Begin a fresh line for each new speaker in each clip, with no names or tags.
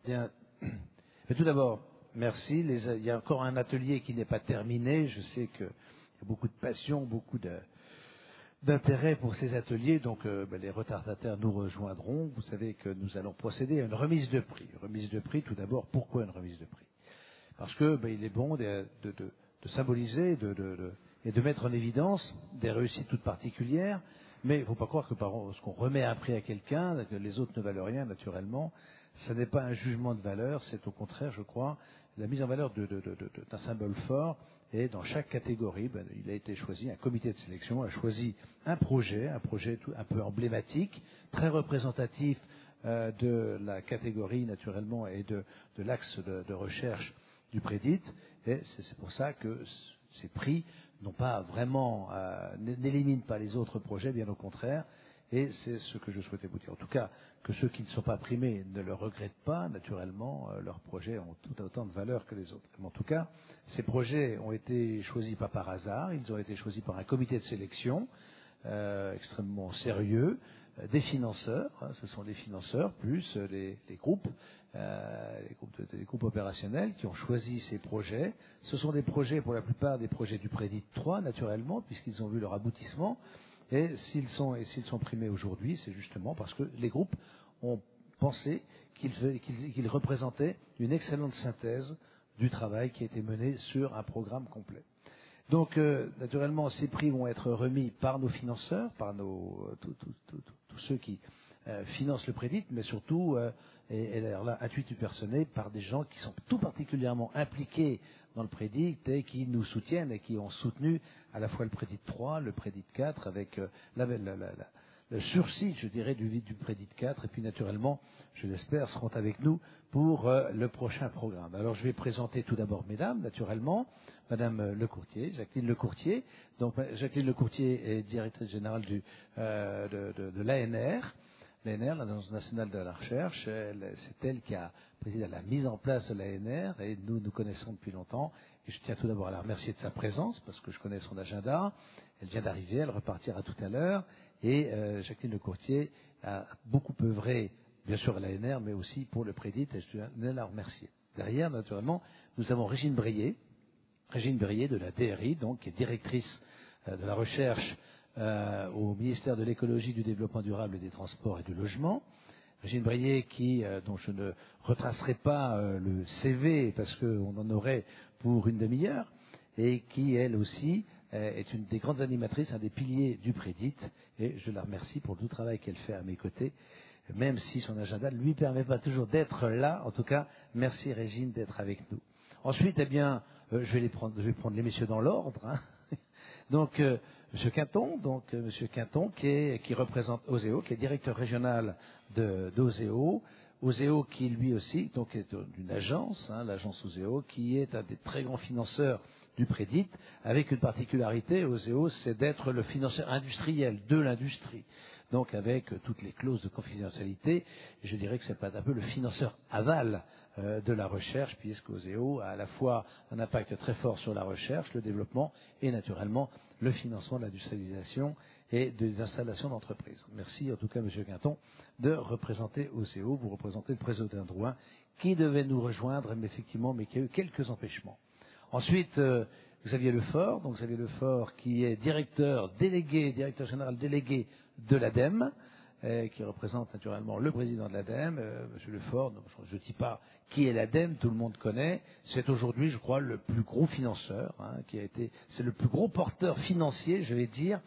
Bien. Mais tout d'abord, merci. Il y a encore un atelier qui n'est pas terminé. Je sais qu'il y a beaucoup de passion, beaucoup d'intérêt pour ces ateliers. Donc, les retardataires nous rejoindront. Vous savez que nous allons procéder à une remise de prix. Remise de prix, tout d'abord, pourquoi une remise de prix? Parce que il est bon de symboliser et de mettre en évidence des réussites toutes particulières. Mais il ne faut pas croire que parce qu'on remet un prix à quelqu'un, que les autres ne valent rien, naturellement. Ce n'est pas un jugement de valeur, c'est au contraire, je crois, la mise en valeur d'un symbole fort. Et dans chaque catégorie, il a été choisi, un comité de sélection a choisi un projet un peu emblématique, très représentatif de la catégorie, naturellement, et de l'axe de recherche du Prédit. Et c'est pour ça que ces prix n'ont pas vraiment, n'éliminent pas les autres projets, bien au contraire. Et c'est ce que je souhaitais vous dire. En tout cas, que ceux qui ne sont pas primés ne le regrettent pas, naturellement, leurs projets ont tout autant de valeur que les autres. Mais en tout cas, ces projets ont été choisis pas par hasard, ils ont été choisis par un comité de sélection extrêmement sérieux, des financeurs, ce sont les financeurs, plus les groupes opérationnels qui ont choisi ces projets. Ce sont des projets, pour la plupart, des projets du Prédit 3, naturellement, puisqu'ils ont vu leur aboutissement. Et s'ils sont primés aujourd'hui, c'est justement parce que les groupes ont pensé qu'ils représentaient une excellente synthèse du travail qui a été mené sur un programme complet. Donc, naturellement, ces prix vont être remis par nos financeurs, par tous ceux qui financent le Prédit, mais surtout, et là, intuitu personné, par des gens qui sont tout particulièrement impliqués dans le Prédit et qui nous soutiennent et qui ont soutenu à la fois le Prédit 3, le Prédit 4, avec le sursis, je dirais, du Prédit 4, et puis naturellement, je l'espère, seront avec nous pour le prochain programme. Alors, je vais présenter tout d'abord mesdames, naturellement, Madame Lecourtier, Jacqueline Lecourtier. Donc, Jacqueline Lecourtier est directrice générale de l'ANR. L'ANR, l'Agence nationale de la recherche, c'est elle qui a présidé à la mise en place de l'ANR, et nous connaissons depuis longtemps. Et je tiens tout d'abord à la remercier de sa présence, parce que je connais son agenda. Elle vient d'arriver, elle repartira tout à l'heure. Et Jacqueline Lecourtier a beaucoup œuvré, bien sûr à l'ANR, mais aussi pour le Prédit, et je tiens à la remercier. Derrière, naturellement, nous avons Régine Brier de la DRI, donc, qui est directrice de la recherche au ministère de l'écologie, du développement durable et des transports et du logement. Régine Brier, dont je ne retracerai pas le CV parce qu'on en aurait pour une demi-heure, et qui, elle aussi, est une des grandes animatrices, un des piliers du Prédit, et je la remercie pour tout le travail qu'elle fait à mes côtés, même si son agenda ne lui permet pas toujours d'être là. En tout cas, merci Régine d'être avec nous. Ensuite, je vais prendre les messieurs dans l'ordre, hein. Donc, Monsieur Quinton, qui représente Oseo, qui est directeur régional d'Oseo. Oseo, qui lui aussi, donc, est une agence, hein, l'agence Oseo, qui est un des très grands financeurs du Prédit, avec une particularité, Oseo, c'est d'être le financeur industriel de l'industrie. Donc, avec toutes les clauses de confidentialité, je dirais que c'est pas un peu le financeur aval de la recherche, puisque Oseo a à la fois un impact très fort sur la recherche, le développement et naturellement le financement de l'industrialisation et des installations d'entreprises. Merci en tout cas, Monsieur Quinton, de représenter Oseo. Vous représentez le président Drouin, qui devait nous rejoindre, mais effectivement, mais qui a eu quelques empêchements. Ensuite, Xavier Lefort, qui est directeur général délégué de l'ADEME, qui représente naturellement le président de l'ADEME, Monsieur Lefort. Je ne dis pas qui est l'ADEME, tout le monde connaît. C'est aujourd'hui, je crois, le plus gros financeur, hein, c'est le plus gros porteur financier, je vais dire,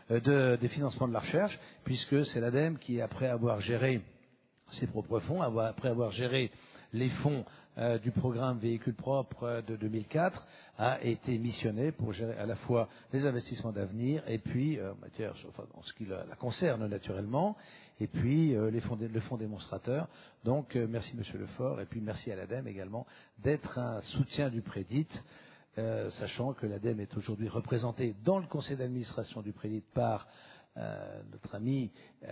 des financements de la recherche, puisque c'est l'ADEME qui, après avoir géré ses propres fonds, après avoir géré les fonds du programme Véhicules propres de 2004, a été missionné pour gérer à la fois les investissements d'avenir et puis, en ce qui la concerne naturellement, et puis le fonds démonstrateur. Donc, merci Monsieur Lefort, et puis merci à l'ADEME également d'être un soutien du Prédit, sachant que l'ADEME est aujourd'hui représentée dans le conseil d'administration du Prédit par notre ami,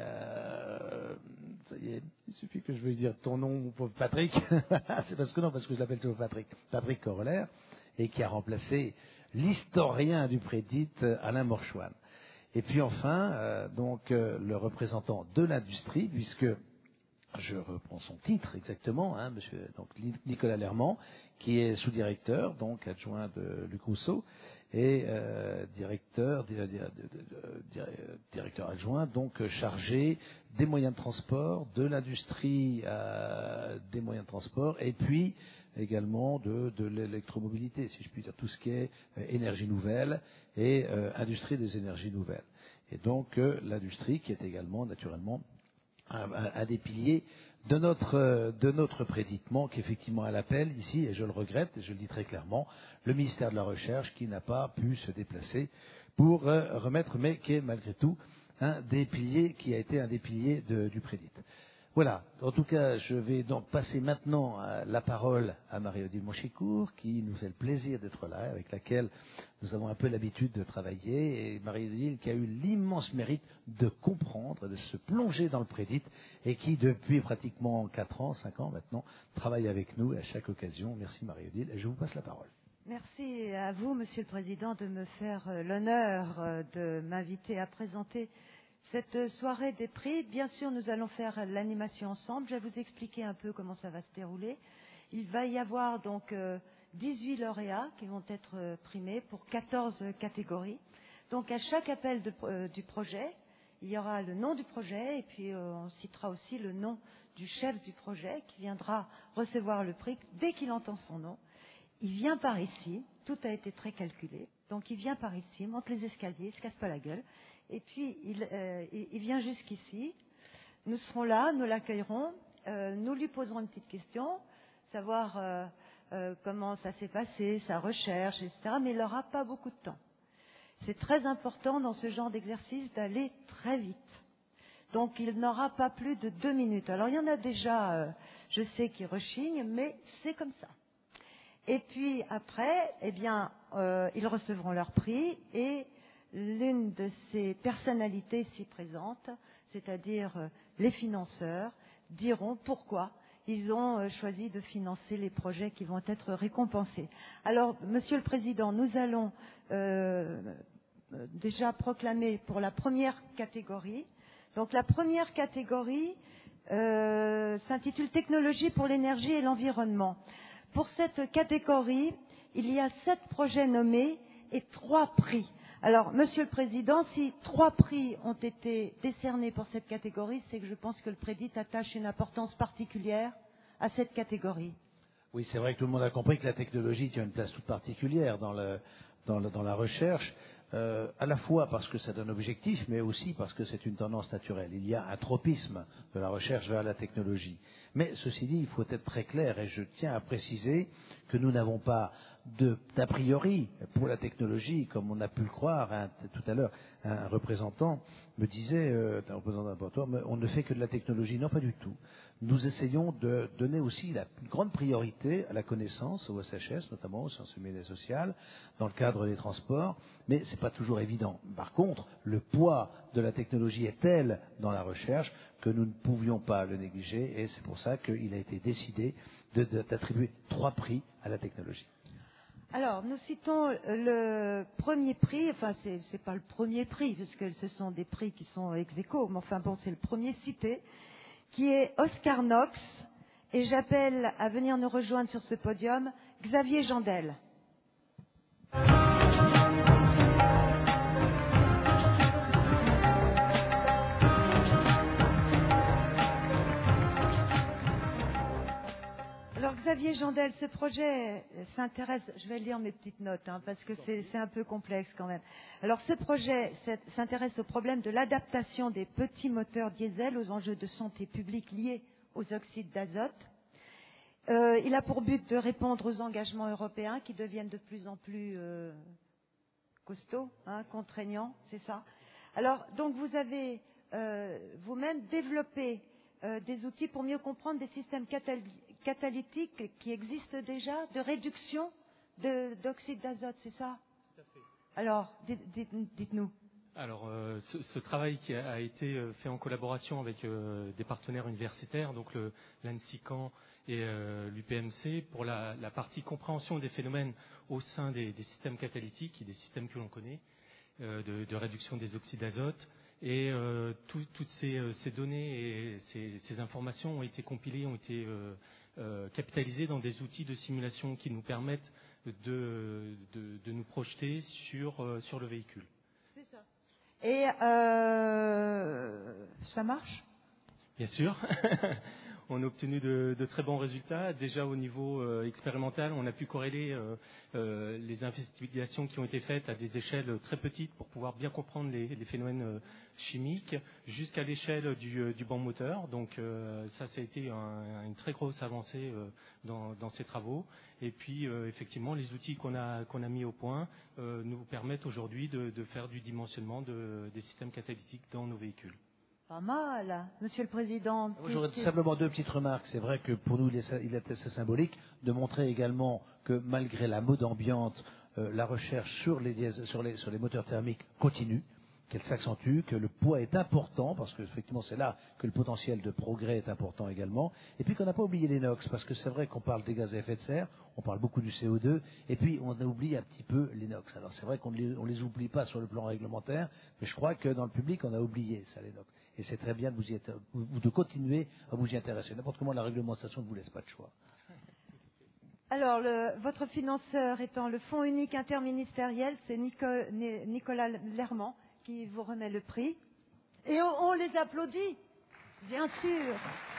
ça y est, il suffit que je veuille dire ton nom, mon pauvre Patrick. C'est parce que je l'appelle toujours Patrick Corollaire, et qui a remplacé l'historien du Prédit, Alain Morchouane. Et puis enfin, le représentant de l'industrie, puisque je reprends son titre exactement, hein, monsieur donc Nicolas Lermand, qui est sous-directeur, donc adjoint de Luc Rousseau, et directeur adjoint, donc chargé des moyens de transport, de l'industrie des moyens de transport, et puis également de l'électromobilité, si je puis dire, tout ce qui est énergie nouvelle et industrie des énergies nouvelles. Et donc l'industrie qui est également naturellement un des piliers de notre préditement, qui effectivement à l'appel ici, et je le regrette, et je le dis très clairement, le ministère de la Recherche qui n'a pas pu se déplacer pour remettre, mais qui est malgré tout un des piliers, qui a été un des piliers du prédit. Voilà. En tout cas, je vais donc passer maintenant la parole à Marie-Odile Monchicourt, qui nous fait le plaisir d'être là, avec laquelle nous avons un peu l'habitude de travailler. Et Marie-Odile qui a eu l'immense mérite de comprendre, de se plonger dans le prédit, et qui, depuis pratiquement 4 ans, 5 ans maintenant, travaille avec nous à chaque occasion. Merci Marie-Odile, et je vous passe la parole.
Merci à vous, Monsieur le Président, de me faire l'honneur de m'inviter à présenter cette soirée des prix. Bien sûr, nous allons faire l'animation ensemble. Je vais vous expliquer un peu comment ça va se dérouler. Il va y avoir donc 18 lauréats qui vont être primés pour 14 catégories. Donc à chaque appel du projet, il y aura le nom du projet et puis on citera aussi le nom du chef du projet qui viendra recevoir le prix dès qu'il entend son nom. Il vient par ici, tout a été très calculé. Donc il vient par ici, monte les escaliers, il se casse pas la gueule. Et puis, il vient jusqu'ici. Nous serons là, nous l'accueillerons. Nous lui poserons une petite question, savoir comment ça s'est passé, sa recherche, etc. Mais il n'aura pas beaucoup de temps. C'est très important dans ce genre d'exercice d'aller très vite. Donc, il n'aura pas plus de 2 minutes. Alors, il y en a déjà, je sais, qui rechignent, mais c'est comme ça. Et puis, après, eh bien, ils recevront leur prix et l'une de ces personnalités ici présentes, c'est-à-dire les financeurs, diront pourquoi ils ont choisi de financer les projets qui vont être récompensés. Alors, Monsieur le Président, nous allons déjà proclamer pour la première catégorie. Donc, la première catégorie s'intitule Technologie pour l'énergie et l'environnement. Pour cette catégorie, il y a 7 projets nommés et 3 prix. Alors, Monsieur le Président, si 3 prix ont été décernés pour cette catégorie, c'est que je pense que le prédit attache une importance particulière à cette catégorie.
Oui, c'est vrai que tout le monde a compris que la technologie tient une place toute particulière dans la recherche, à la fois parce que c'est un objectif, mais aussi parce que c'est une tendance naturelle. Il y a un tropisme de la recherche vers la technologie. Mais ceci dit, il faut être très clair, et je tiens à préciser que nous n'avons pas d'a priori pour la technologie, comme on a pu le croire, hein, tout à l'heure, un représentant me disait, un représentant d'un laboratoire, on ne fait que de la technologie. Non, pas du tout. Nous essayons de donner aussi la grande priorité à la connaissance, au SHS, notamment aux sciences humaines et sociales, dans le cadre des transports, mais ce n'est pas toujours évident. Par contre, le poids de la technologie est tel dans la recherche que nous ne pouvions pas le négliger, et c'est pour ça qu'il a été décidé d'attribuer 3 prix à la technologie.
Alors, nous citons le premier prix, enfin, c'est pas le premier prix, puisque ce sont des prix qui sont ex aequo, mais enfin bon, c'est le premier cité, qui est Oscar Knox, et j'appelle à venir nous rejoindre sur ce podium Xavier Jandel. Alors Xavier Jandel, ce projet s'intéresse, je vais lire mes petites notes, hein, parce que c'est un peu complexe quand même. Alors ce projet s'intéresse au problème de l'adaptation des petits moteurs diesel aux enjeux de santé publique liés aux oxydes d'azote. Il a pour but de répondre aux engagements européens qui deviennent de plus en plus costauds, hein, contraignants, c'est ça. Alors donc vous avez vous-même développé des outils pour mieux comprendre des systèmes catalytiques qui existent déjà de réduction d'oxyde d'azote, c'est ça?
Tout à fait.
Alors, dites-nous.
Alors, ce travail qui a été fait en collaboration avec des partenaires universitaires, donc l'ANSICAN et l'UPMC, pour la partie compréhension des phénomènes au sein des systèmes catalytiques et des systèmes que l'on connaît, de réduction des oxydes d'azote, Et toutes ces données et ces informations ont été compilées, ont été capitalisées dans des outils de simulation qui nous permettent de nous projeter sur le véhicule.
C'est ça. Et ça marche ?
Bien sûr. On a obtenu de très bons résultats. Déjà au niveau expérimental, on a pu corréler les investigations qui ont été faites à des échelles très petites pour pouvoir bien comprendre les phénomènes chimiques jusqu'à l'échelle du banc moteur. Donc ça a été une très grosse avancée dans ces travaux. Et puis effectivement, les outils qu'on a mis au point nous permettent aujourd'hui de faire du dimensionnement des systèmes catalytiques dans nos véhicules.
Pas mal, Monsieur le Président.
J'aurais simplement 2 petites remarques. C'est vrai que pour nous, il est assez symbolique de montrer également que malgré la mode ambiante, la recherche sur les moteurs thermiques continue, qu'elle s'accentue, que le poids est important, parce que effectivement c'est là que le potentiel de progrès est important également, et puis qu'on n'a pas oublié les NOx, parce que c'est vrai qu'on parle des gaz à effet de serre, on parle beaucoup du CO2, et puis on a oublié un petit peu les NOx. Alors c'est vrai qu'on ne les oublie pas sur le plan réglementaire, mais je crois que dans le public on a oublié ça, les NOx. Et c'est très bien de continuer à vous y intéresser. N'importe comment la réglementation ne vous laisse pas de choix.
Alors, votre financeur étant le Fonds unique interministériel, c'est Nicolas Lermand qui vous remet le prix. Et on les applaudit, bien sûr.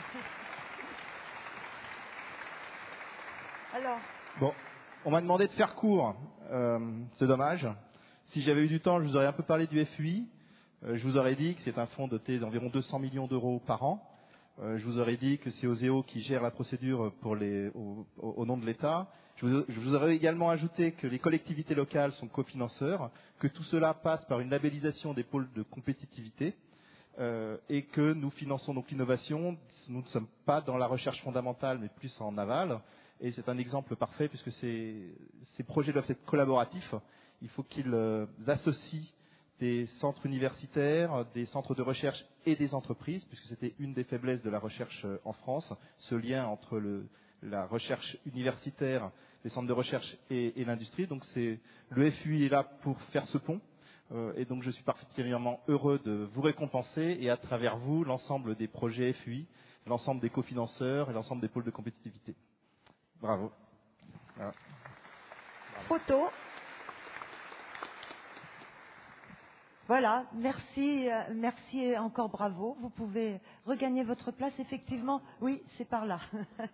Alors.
Bon, on m'a demandé de faire court. C'est dommage. Si j'avais eu du temps, je vous aurais un peu parlé du FUI. Je vous aurais dit que c'est un fonds doté d'environ 200 millions d'euros par an. Je vous aurais dit que c'est Oseo qui gère la procédure au nom de l'État. Je vous aurais également ajouté que les collectivités locales sont cofinanceurs, que tout cela passe par une labellisation des pôles de compétitivité et que nous finançons donc l'innovation. Nous ne sommes pas dans la recherche fondamentale, mais plus en aval. Et c'est un exemple parfait puisque ces projets doivent être collaboratifs. Il faut qu'ils associent des centres universitaires, des centres de recherche et des entreprises, puisque c'était une des faiblesses de la recherche en France, ce lien entre la recherche universitaire, les centres de recherche et l'industrie. Donc le FUI est là pour faire ce pont, et donc je suis particulièrement heureux de vous récompenser, et à travers vous, l'ensemble des projets FUI, l'ensemble des cofinanceurs et l'ensemble des pôles de compétitivité. Bravo. Voilà.
Photo. Voilà, merci et encore bravo. Vous pouvez regagner votre place, effectivement. Oui, c'est par là.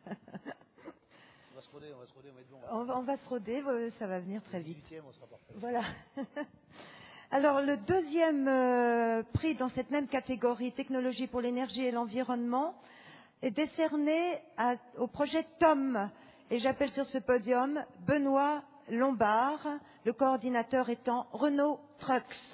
On va se roder, on va être bon.
On va se roder, ça va venir très vite.
18e, on sera parfait.
Voilà. Alors, le deuxième prix dans cette même catégorie, technologie pour l'énergie et l'environnement, est décerné au projet TOM. Et j'appelle sur ce podium Benoît Lombard, le coordinateur étant Renault Trucks.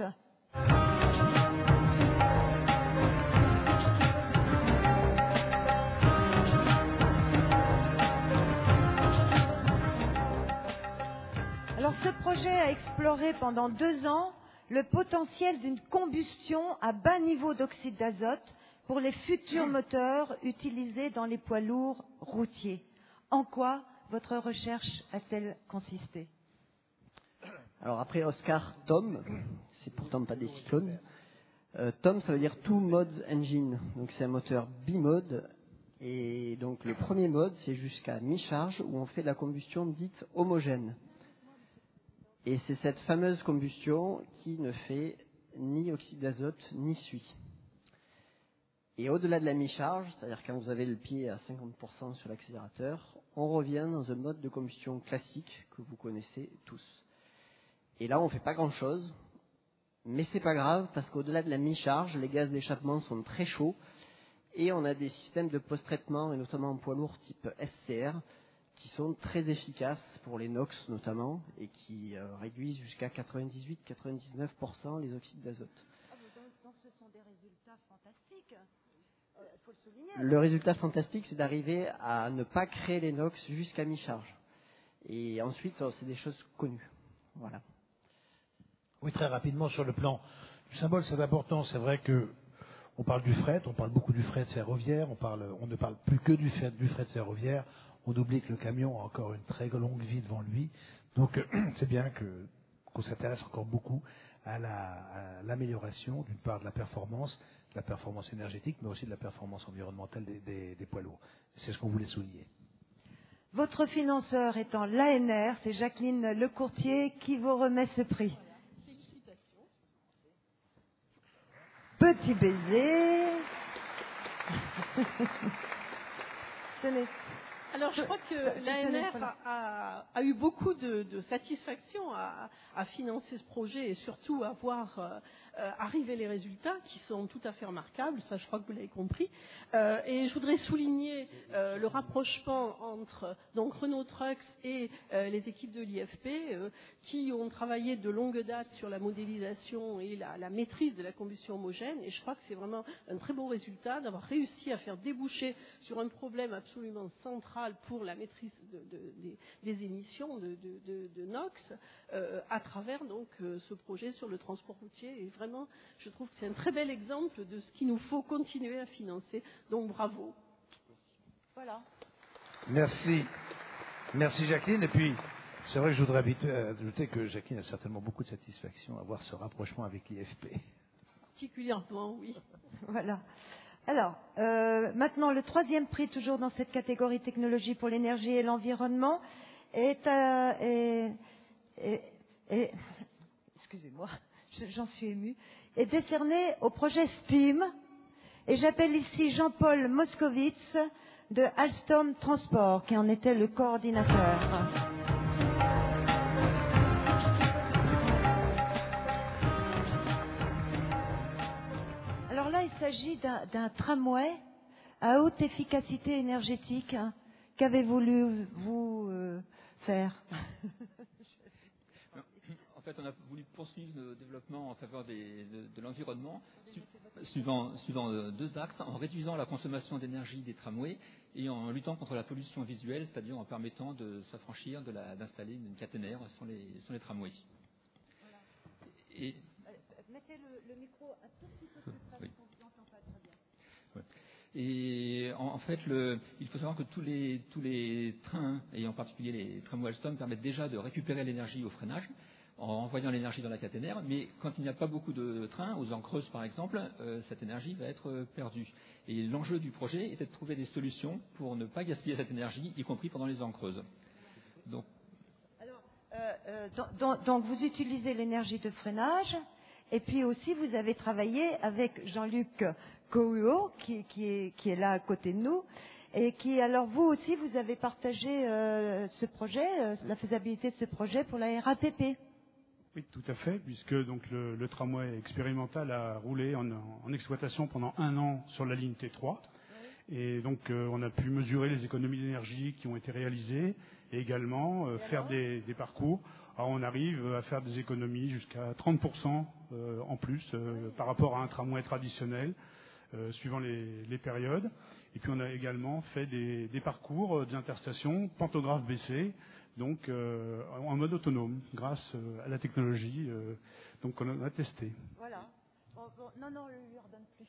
Alors ce projet a exploré pendant 2 ans le potentiel d'une combustion à bas niveau d'oxyde d'azote pour les futurs moteurs utilisés dans les poids lourds routiers. En quoi votre recherche a-t-elle consisté ?
Alors après Oscar, Tom, c'est pourtant pas des cyclones. Tom, ça veut dire Two Modes Engine. Donc c'est un moteur bimode. Et donc le premier mode, c'est jusqu'à mi-charge où on fait de la combustion dite homogène. Et c'est cette fameuse combustion qui ne fait ni oxyde d'azote ni suie. Et au-delà de la mi-charge, c'est-à-dire quand vous avez le pied à 50% sur l'accélérateur, on revient dans un mode de combustion classique que vous connaissez tous. Et là, on ne fait pas grand-chose, mais c'est pas grave parce qu'au-delà de la mi-charge, les gaz d'échappement sont très chauds et on a des systèmes de post-traitement, et notamment en poids lourd type SCR, qui sont très efficaces pour les NOx notamment et qui réduisent jusqu'à 98-99% les oxydes d'azote.
Donc ce sont des résultats fantastiques. Faut le souligner.
Le résultat fantastique, c'est d'arriver à ne pas créer les NOx jusqu'à mi-charge. Et ensuite, c'est des choses connues. Voilà.
Oui, très rapidement sur le plan du symbole, c'est important. C'est vrai que on parle du fret, on parle beaucoup du fret ferroviaire, on ne parle plus que du fret ferroviaire. On oublie que le camion a encore une très longue vie devant lui. Donc c'est bien qu'on s'intéresse encore beaucoup à l'amélioration, d'une part, de la performance énergétique, mais aussi de la performance environnementale des poids lourds. C'est ce qu'on voulait souligner.
Votre financeur étant l'ANR, c'est Jacqueline Lecourtier qui vous remet ce prix.
Félicitations.
Petit baiser. Tenez.
Alors, je crois que l'ANR a eu beaucoup de satisfaction à financer ce projet et surtout à voir arriver les résultats qui sont tout à fait remarquables. Ça, je crois que vous l'avez compris. Et je voudrais souligner le rapprochement entre donc Renault Trucks et les équipes de l'IFP qui ont travaillé de longue date sur la modélisation et la maîtrise de la combustion homogène. Et je crois que c'est vraiment un très beau résultat d'avoir réussi à faire déboucher sur un problème absolument central pour la maîtrise des émissions de NOx à travers donc ce projet sur le transport routier. Et vraiment, je trouve que c'est un très bel exemple de ce qu'il nous faut continuer à financer. Donc bravo.
Voilà.
Merci. Merci Jacqueline. Et puis, c'est vrai que je voudrais ajouter que Jacqueline a certainement beaucoup de satisfaction à voir ce rapprochement avec l'IFP.
Particulièrement, oui.
Voilà. Alors, maintenant, le troisième prix, toujours dans cette catégorie technologie pour l'énergie et l'environnement, excusez-moi, j'en suis émue, est décerné au projet STEAM. Et j'appelle ici Jean-Paul Moscovitz de Alstom Transport, qui en était le coordinateur. Alors là, il s'agit d'un tramway à haute efficacité énergétique. Qu'avez-vous voulu faire?
En fait, on a voulu poursuivre le développement en faveur de l'environnement, suivant deux axes, en réduisant la consommation d'énergie des tramways et en luttant contre la pollution visuelle, c'est-à-dire en permettant de s'affranchir d'installer une caténaire sur les tramways.
Voilà.
Et
mettez le micro un tout petit peu plus près,
oui.
qu'on ne vous entend pas très bien.
Ouais. Et en fait, il faut savoir que tous les trains, et en particulier les tramways Alstom, permettent déjà de récupérer l'énergie au freinage, en envoyant l'énergie dans la caténaire, mais quand il n'y a pas beaucoup de trains, aux heures creuses par exemple, cette énergie va être perdue. Et l'enjeu du projet était de trouver des solutions pour ne pas gaspiller cette énergie, y compris pendant les heures creuses. Donc,
donc vous utilisez l'énergie de freinage, et puis aussi vous avez travaillé avec Jean-Luc Couhou, qui est là à côté de nous, et qui, alors vous aussi, vous avez partagé ce projet, la faisabilité de ce projet pour la RATP.
Oui, tout à fait, puisque donc le tramway expérimental a roulé en exploitation pendant 1 an sur la ligne T3. Et donc on a pu mesurer les économies d'énergie qui ont été réalisées et également faire des parcours. Alors on arrive à faire des économies jusqu'à 30% en plus par rapport à un tramway traditionnel, suivant les périodes. Et puis on a également fait des parcours d'interstations, pantographe baissé, donc en mode autonome, grâce à la technologie donc on a testé.
Voilà. Non, on ne lui redonne plus.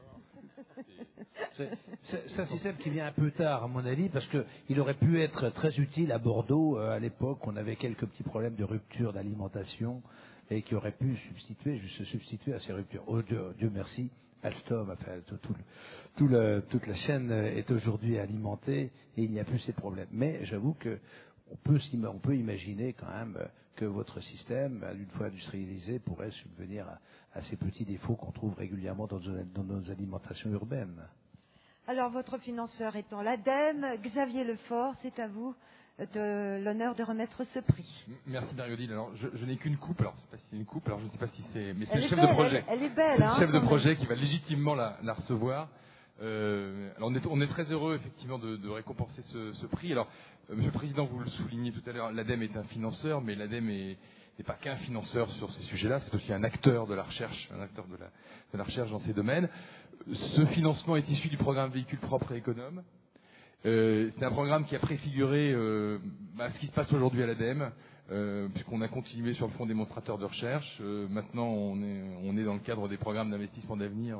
C'est un système qui vient un peu tard, à mon avis, parce qu'il aurait pu être très utile à Bordeaux. À l'époque, on avait quelques petits problèmes de rupture d'alimentation et qui aurait pu se substituer à ces ruptures. Oh, Dieu merci, Alstom, enfin, toute la chaîne est aujourd'hui alimentée et il n'y a plus ces problèmes. Mais j'avoue que on peut imaginer quand même que votre système, une fois industrialisé, pourrait subvenir à ces petits défauts qu'on trouve régulièrement dans nos alimentations urbaines.
Alors, votre financeur étant l'ADEME, Xavier Lefort, c'est à vous de l'honneur de remettre ce prix.
Merci Marie-Odile. Alors, je n'ai qu'une coupe. Alors, je ne sais pas si c'est une coupe. Alors, je ne sais pas si c'est, mais c'est
Elle
le
est
chef
belle,
de projet.
Elle est belle,
c'est
hein,
le chef de
quand
projet
même.
qui va légitimement la recevoir. Alors, on est très heureux effectivement de récompenser ce prix. Alors, Monsieur le Président, vous le soulignez tout à l'heure, l'ADEME est un financeur, mais l'ADEME n'est pas qu'un financeur sur ces sujets-là, c'est aussi un acteur de la recherche, un acteur de la recherche dans ces domaines. Ce financement est issu du programme Véhicules propres et économes. C'est un programme qui a préfiguré ce qui se passe aujourd'hui à l'ADEME, puisqu'on a continué sur le fonds démonstrateur de recherche. Maintenant, on est dans le cadre des programmes d'investissement d'avenir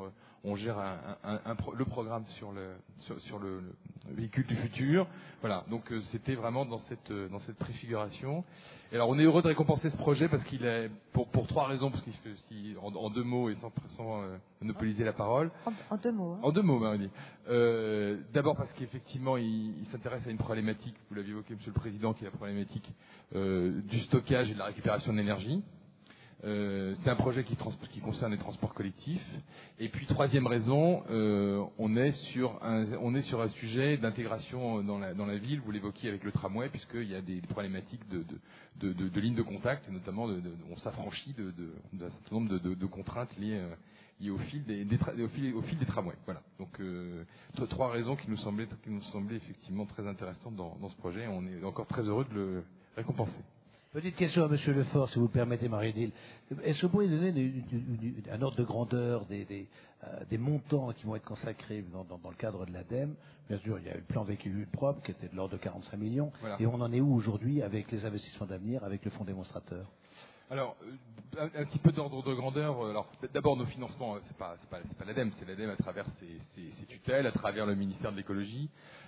on gère le programme sur le véhicule du futur. Voilà, donc c'était vraiment dans cette préfiguration. Et alors on est heureux de récompenser ce projet parce qu'il est pour 3 raisons, parce qu'il en 2 mots et sans monopoliser la parole.
En 2 mots. Hein.
En 2 mots, Marie. D'abord parce qu'effectivement il s'intéresse à une problématique, vous l'aviez évoqué Monsieur le Président, qui est la problématique du stockage et de la récupération de l'énergie. C'est un projet qui concerne les transports collectifs. Et puis 3e raison, on est sur un sujet d'intégration dans la ville. Vous l'évoquiez avec le tramway, puisqu'il y a des problématiques de lignes de contact, et notamment on s'affranchit d'un certain nombre de contraintes liées au fil des tramways. Voilà. Donc 3 raisons qui nous semblaient effectivement très intéressantes dans ce projet. On est encore très heureux de le récompenser.
Petite question à Monsieur Lefort, si vous le permettez, Marie-Odile. Est-ce que vous pourriez donner un ordre de grandeur des montants qui vont être consacrés dans le cadre de l'ADEME? Bien sûr, il y a eu le plan véhicule propre qui était de l'ordre de 45 millions. Voilà. Et on en est où aujourd'hui avec les investissements d'avenir, avec le fonds démonstrateur?
Alors, un petit peu d'ordre de grandeur. Alors, d'abord, nos financements, c'est pas l'ADEME, c'est l'ADEME à travers ses tutelles, à travers le ministère de l'écologie.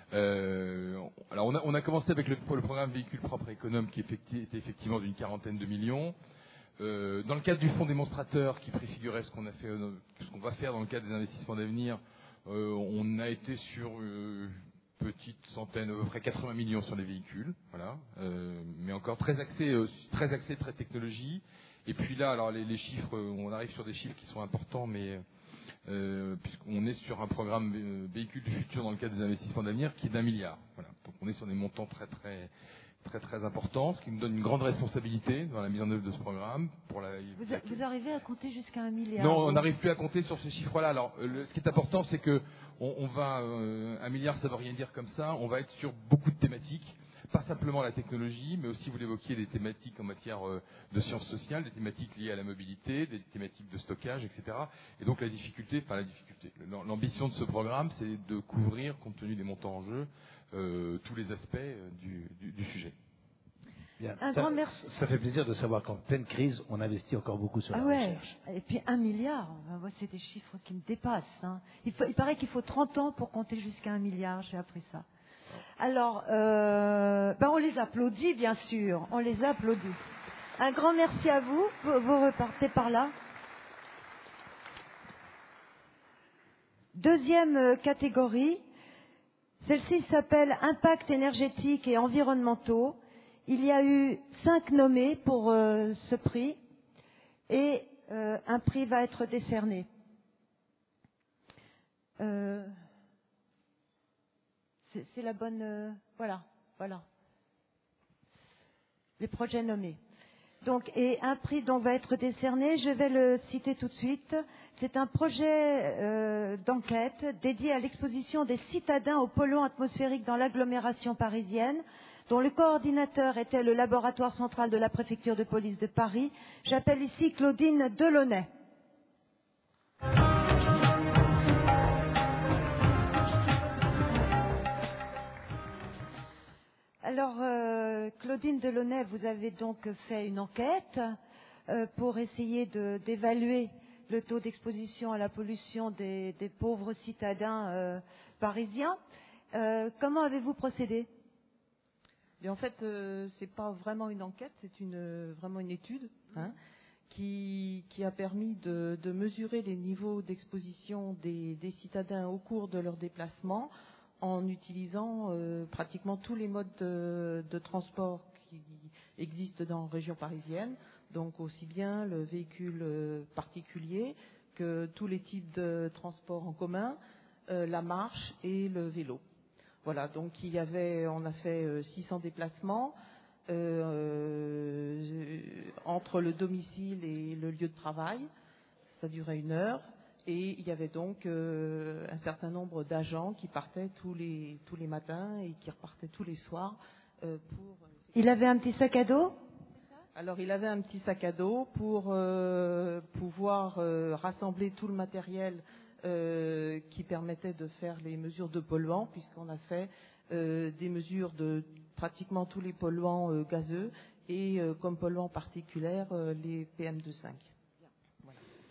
Alors, on a commencé avec le programme véhicule propre et économe qui était effectivement d'une 40aine de millions. Dans le cadre du fonds démonstrateur qui préfigurait ce qu'on va faire dans le cadre des investissements d'avenir, on a été sur petite centaine, à peu près 80 millions sur les véhicules, voilà, mais encore très axé technologie. Et puis là, alors les chiffres, on arrive sur des chiffres qui sont importants, mais puisqu'on est sur un programme véhicule du futur dans le cadre des investissements d'avenir qui est d'1 milliard. Voilà. Donc on est sur des montants très importants, ce qui nous donne une grande responsabilité dans la mise en œuvre de ce programme.
Vous arrivez à compter jusqu'à 1 milliard?
Non, on n'arrive plus à compter sur ces chiffres-là. Alors, ce qui est important, c'est que on va 1 milliard, ça ne veut rien dire comme ça. On va être sur beaucoup de thématiques, pas simplement la technologie, mais aussi, vous l'évoquiez, des thématiques en matière de sciences sociales, des thématiques liées à la mobilité, des thématiques de stockage, etc. Et donc l'ambition de ce programme, c'est de couvrir, compte tenu des montants en jeu, tous les aspects du sujet.
Bien. Un grand merci.
Ça fait plaisir de savoir qu'en pleine crise, on investit encore beaucoup sur la recherche.
Et puis 1 milliard, moi, c'est des chiffres qui me dépassent. Hein. Il paraît qu'il faut 30 ans pour compter jusqu'à 1 milliard, j'ai appris ça. Alors, on les applaudit, bien sûr, on les applaudit. Un grand merci à vous, vous repartez par là. Deuxième catégorie, celle-ci s'appelle Impact énergétique et environnementaux. Il y a eu 5 nommés pour ce prix et un prix va être décerné. C'est la bonne... voilà. Les projets nommés. Donc, et un prix va être décerné, je vais le citer tout de suite. C'est un projet d'enquête dédié à l'exposition des citadins aux polluants atmosphériques dans l'agglomération parisienne, dont le coordinateur était le laboratoire central de la préfecture de police de Paris. J'appelle ici Claudine Delaunay. Alors, Claudine Delaunay, vous avez donc fait une enquête pour essayer d'évaluer le taux d'exposition à la pollution des pauvres citadins parisiens. Comment avez-vous procédé ?
Et en fait, c'est pas vraiment une enquête, c'est vraiment une étude qui a permis de mesurer les niveaux d'exposition des citadins au cours de leur déplacement en utilisant pratiquement tous les modes de transport qui existent dans la région parisienne, donc aussi bien le véhicule particulier que tous les types de transports en commun, la marche et le vélo. Voilà, donc on a fait 600 déplacements entre le domicile et le lieu de travail. Ça durait 1 heure. Et il y avait donc un certain nombre d'agents qui partaient tous les matins et qui repartaient tous les soirs pour...
Il avait un petit sac à dos ?
Alors, il avait un petit sac à dos pour pouvoir rassembler tout le matériel qui permettait de faire les mesures de polluants, puisqu'on a fait des mesures de pratiquement tous les polluants gazeux et comme polluants particuliers les PM2,5.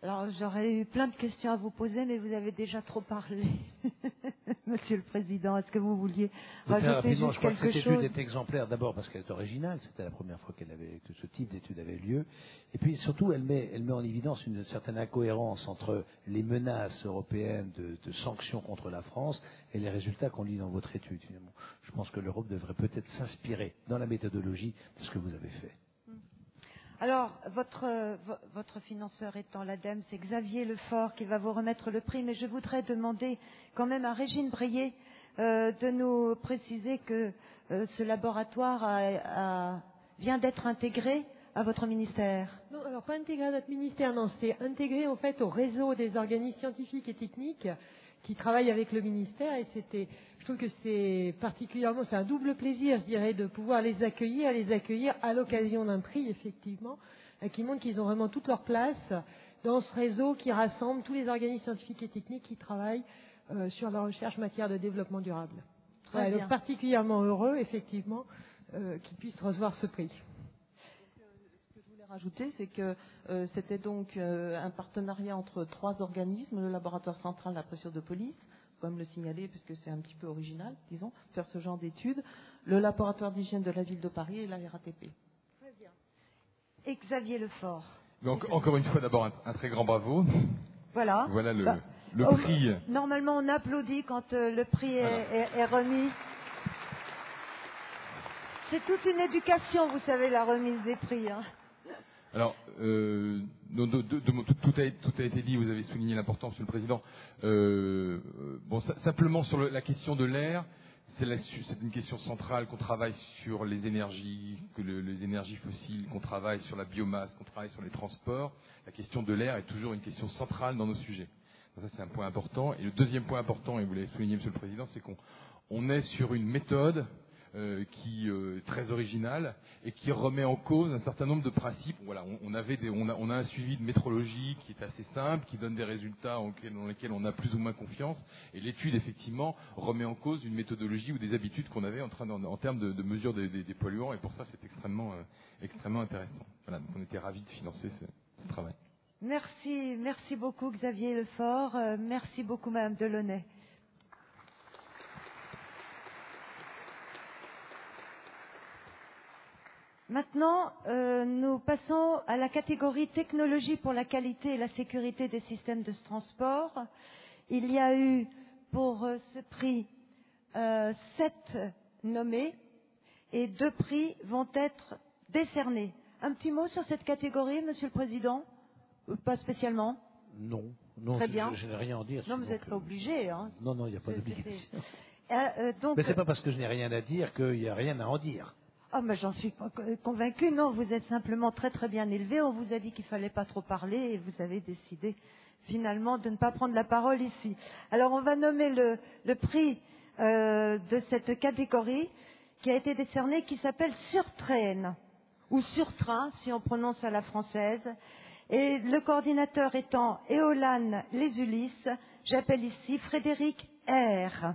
Alors, j'aurais eu plein de questions à vous poser, mais vous avez déjà trop parlé. Monsieur le Président, est-ce que vous vouliez rajouter juste
je crois que
quelque
cette
chose?
étude est exemplaire d'abord parce qu'elle est originale, c'était la première fois que ce type d'étude avait lieu, et puis surtout elle met en évidence une certaine incohérence entre les menaces européennes de sanctions contre la France et les résultats qu'on lit dans votre étude. Finalement, je pense que l'Europe devrait peut-être s'inspirer dans la méthodologie de ce que vous avez fait.
Alors, votre financeur étant l'ADEME, c'est Xavier Lefort qui va vous remettre le prix, mais je voudrais demander quand même à Régine Breillet de nous préciser que ce laboratoire vient d'être intégré à votre ministère.
Non, alors pas intégré à notre ministère, non, c'est intégré en fait au réseau des organismes scientifiques et techniques qui travaillent avec le ministère, et je trouve que c'est un double plaisir, je dirais, de pouvoir les accueillir à l'occasion d'un prix, effectivement, qui montre qu'ils ont vraiment toute leur place dans ce réseau qui rassemble tous les organismes scientifiques et techniques qui travaillent sur la recherche en matière de développement durable.
Très bien.
Donc particulièrement heureux, effectivement, qu'ils puissent recevoir ce prix.
Rajouter, c'est que c'était donc un partenariat entre 3 organismes, le laboratoire central de la préfecture de police, faut me le signaler parce que c'est un petit peu original, disons, faire ce genre d'études, le laboratoire d'hygiène de la ville de Paris et la RATP.
Très bien. Et Xavier Lefort.
Donc, encore une fois, d'abord un très grand bravo.
Voilà.
Voilà le prix.
Normalement, on applaudit quand le prix est remis. C'est toute une éducation, vous savez, la remise des prix. Hein.
Alors, tout a été dit, vous avez souligné l'importance, Monsieur le Président. Simplement sur la question de l'air, c'est une question centrale, qu'on travaille sur les énergies, les énergies fossiles, qu'on travaille sur la biomasse, qu'on travaille sur les transports. La question de l'air est toujours une question centrale dans nos sujets. Donc ça, c'est un point important. Et le deuxième point important, et vous l'avez souligné, Monsieur le Président, c'est qu'on est sur une méthode qui est très originale et qui remet en cause un certain nombre de principes. Voilà, on a un suivi de métrologie qui est assez simple, qui donne des résultats dans lesquels on a plus ou moins confiance. Et l'étude, effectivement, remet en cause une méthodologie ou des habitudes qu'on avait en termes de mesure des polluants. Et pour ça, c'est extrêmement intéressant. Voilà, donc on était ravis de financer ce travail.
Merci beaucoup Xavier Lefort. Merci beaucoup Madame Delaunay. Maintenant, nous passons à la catégorie technologie pour la qualité et la sécurité des systèmes de transport. Il y a eu pour ce prix 7 nommés et 2 prix vont être décernés. Un petit mot sur cette catégorie, Monsieur le Président? Pas spécialement?
Non,
Très bien.
Je n'ai rien à dire.
Non, vous n'êtes pas obligé. Hein.
Non, il n'y a pas d'obligation.
Donc,
mais c'est pas parce que je n'ai rien à dire qu'il n'y a rien à en dire.
Ah, mais j'en suis pas convaincue. Non, vous êtes simplement très très bien élevé. On vous a dit qu'il fallait pas trop parler et vous avez décidé finalement de ne pas prendre la parole ici. Alors, on va nommer le prix de cette catégorie qui a été décerné, qui s'appelle Surtrain ou Surtrain, si on prononce à la française. Et le coordinateur étant Éolane Les Ulysses, j'appelle ici Frédéric R.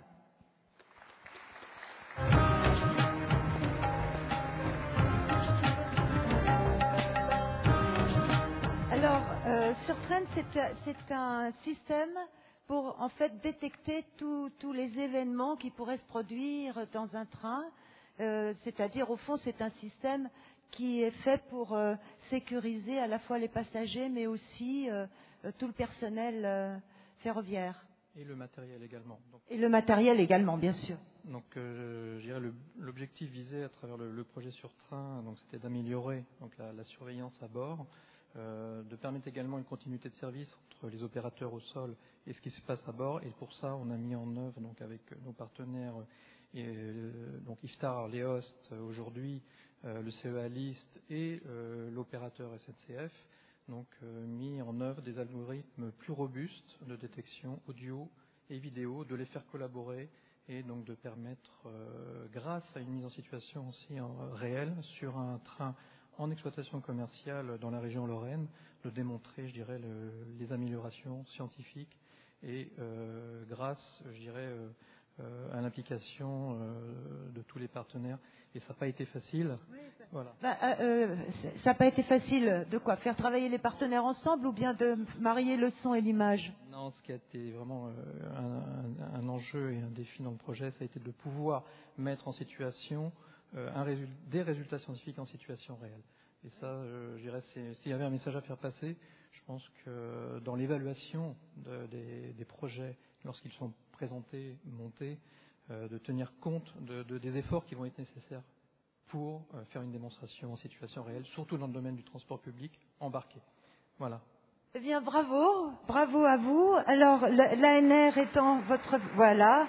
Alors, Surtrain, c'est un système pour en fait détecter tous les événements qui pourraient se produire dans un train. C'est-à-dire, au fond, c'est un système qui est fait pour sécuriser à la fois les passagers, mais aussi tout le personnel ferroviaire.
Et le matériel également.
Et le matériel également, bien sûr.
Donc, je dirais l'objectif visé à travers le projet Surtrain, donc c'était d'améliorer donc la surveillance à bord, de permettre également une continuité de service entre les opérateurs au sol et ce qui se passe à bord. Et pour ça, on a mis en œuvre donc avec nos partenaires, donc Iftar, Léost aujourd'hui, le CEA List et l'opérateur SNCF, donc mis en œuvre des algorithmes plus robustes de détection audio et vidéo, de les faire collaborer et donc de permettre, grâce à une mise en situation aussi réelle sur un train en exploitation commerciale dans la région Lorraine, de démontrer, je dirais, les améliorations scientifiques et grâce, je dirais,
à l'implication de tous les partenaires. Et ça n'a pas été facile.
Oui,
voilà.
Ça n'a pas été facile de quoi? Faire travailler les partenaires ensemble ou bien de marier le son et l'image?
Non, ce qui a été vraiment un enjeu et un défi dans le projet, ça a été de pouvoir mettre en situation des résultats scientifiques en situation réelle. Et ça, je dirais, s'il y avait un message à faire passer, je pense que dans l'évaluation des projets, lorsqu'ils sont présentés, montés, de tenir compte des efforts qui vont être nécessaires pour faire une démonstration en situation réelle, surtout dans le domaine du transport public embarqué. Voilà.
Eh bien, bravo à vous. Alors, l'ANR étant votre... Voilà.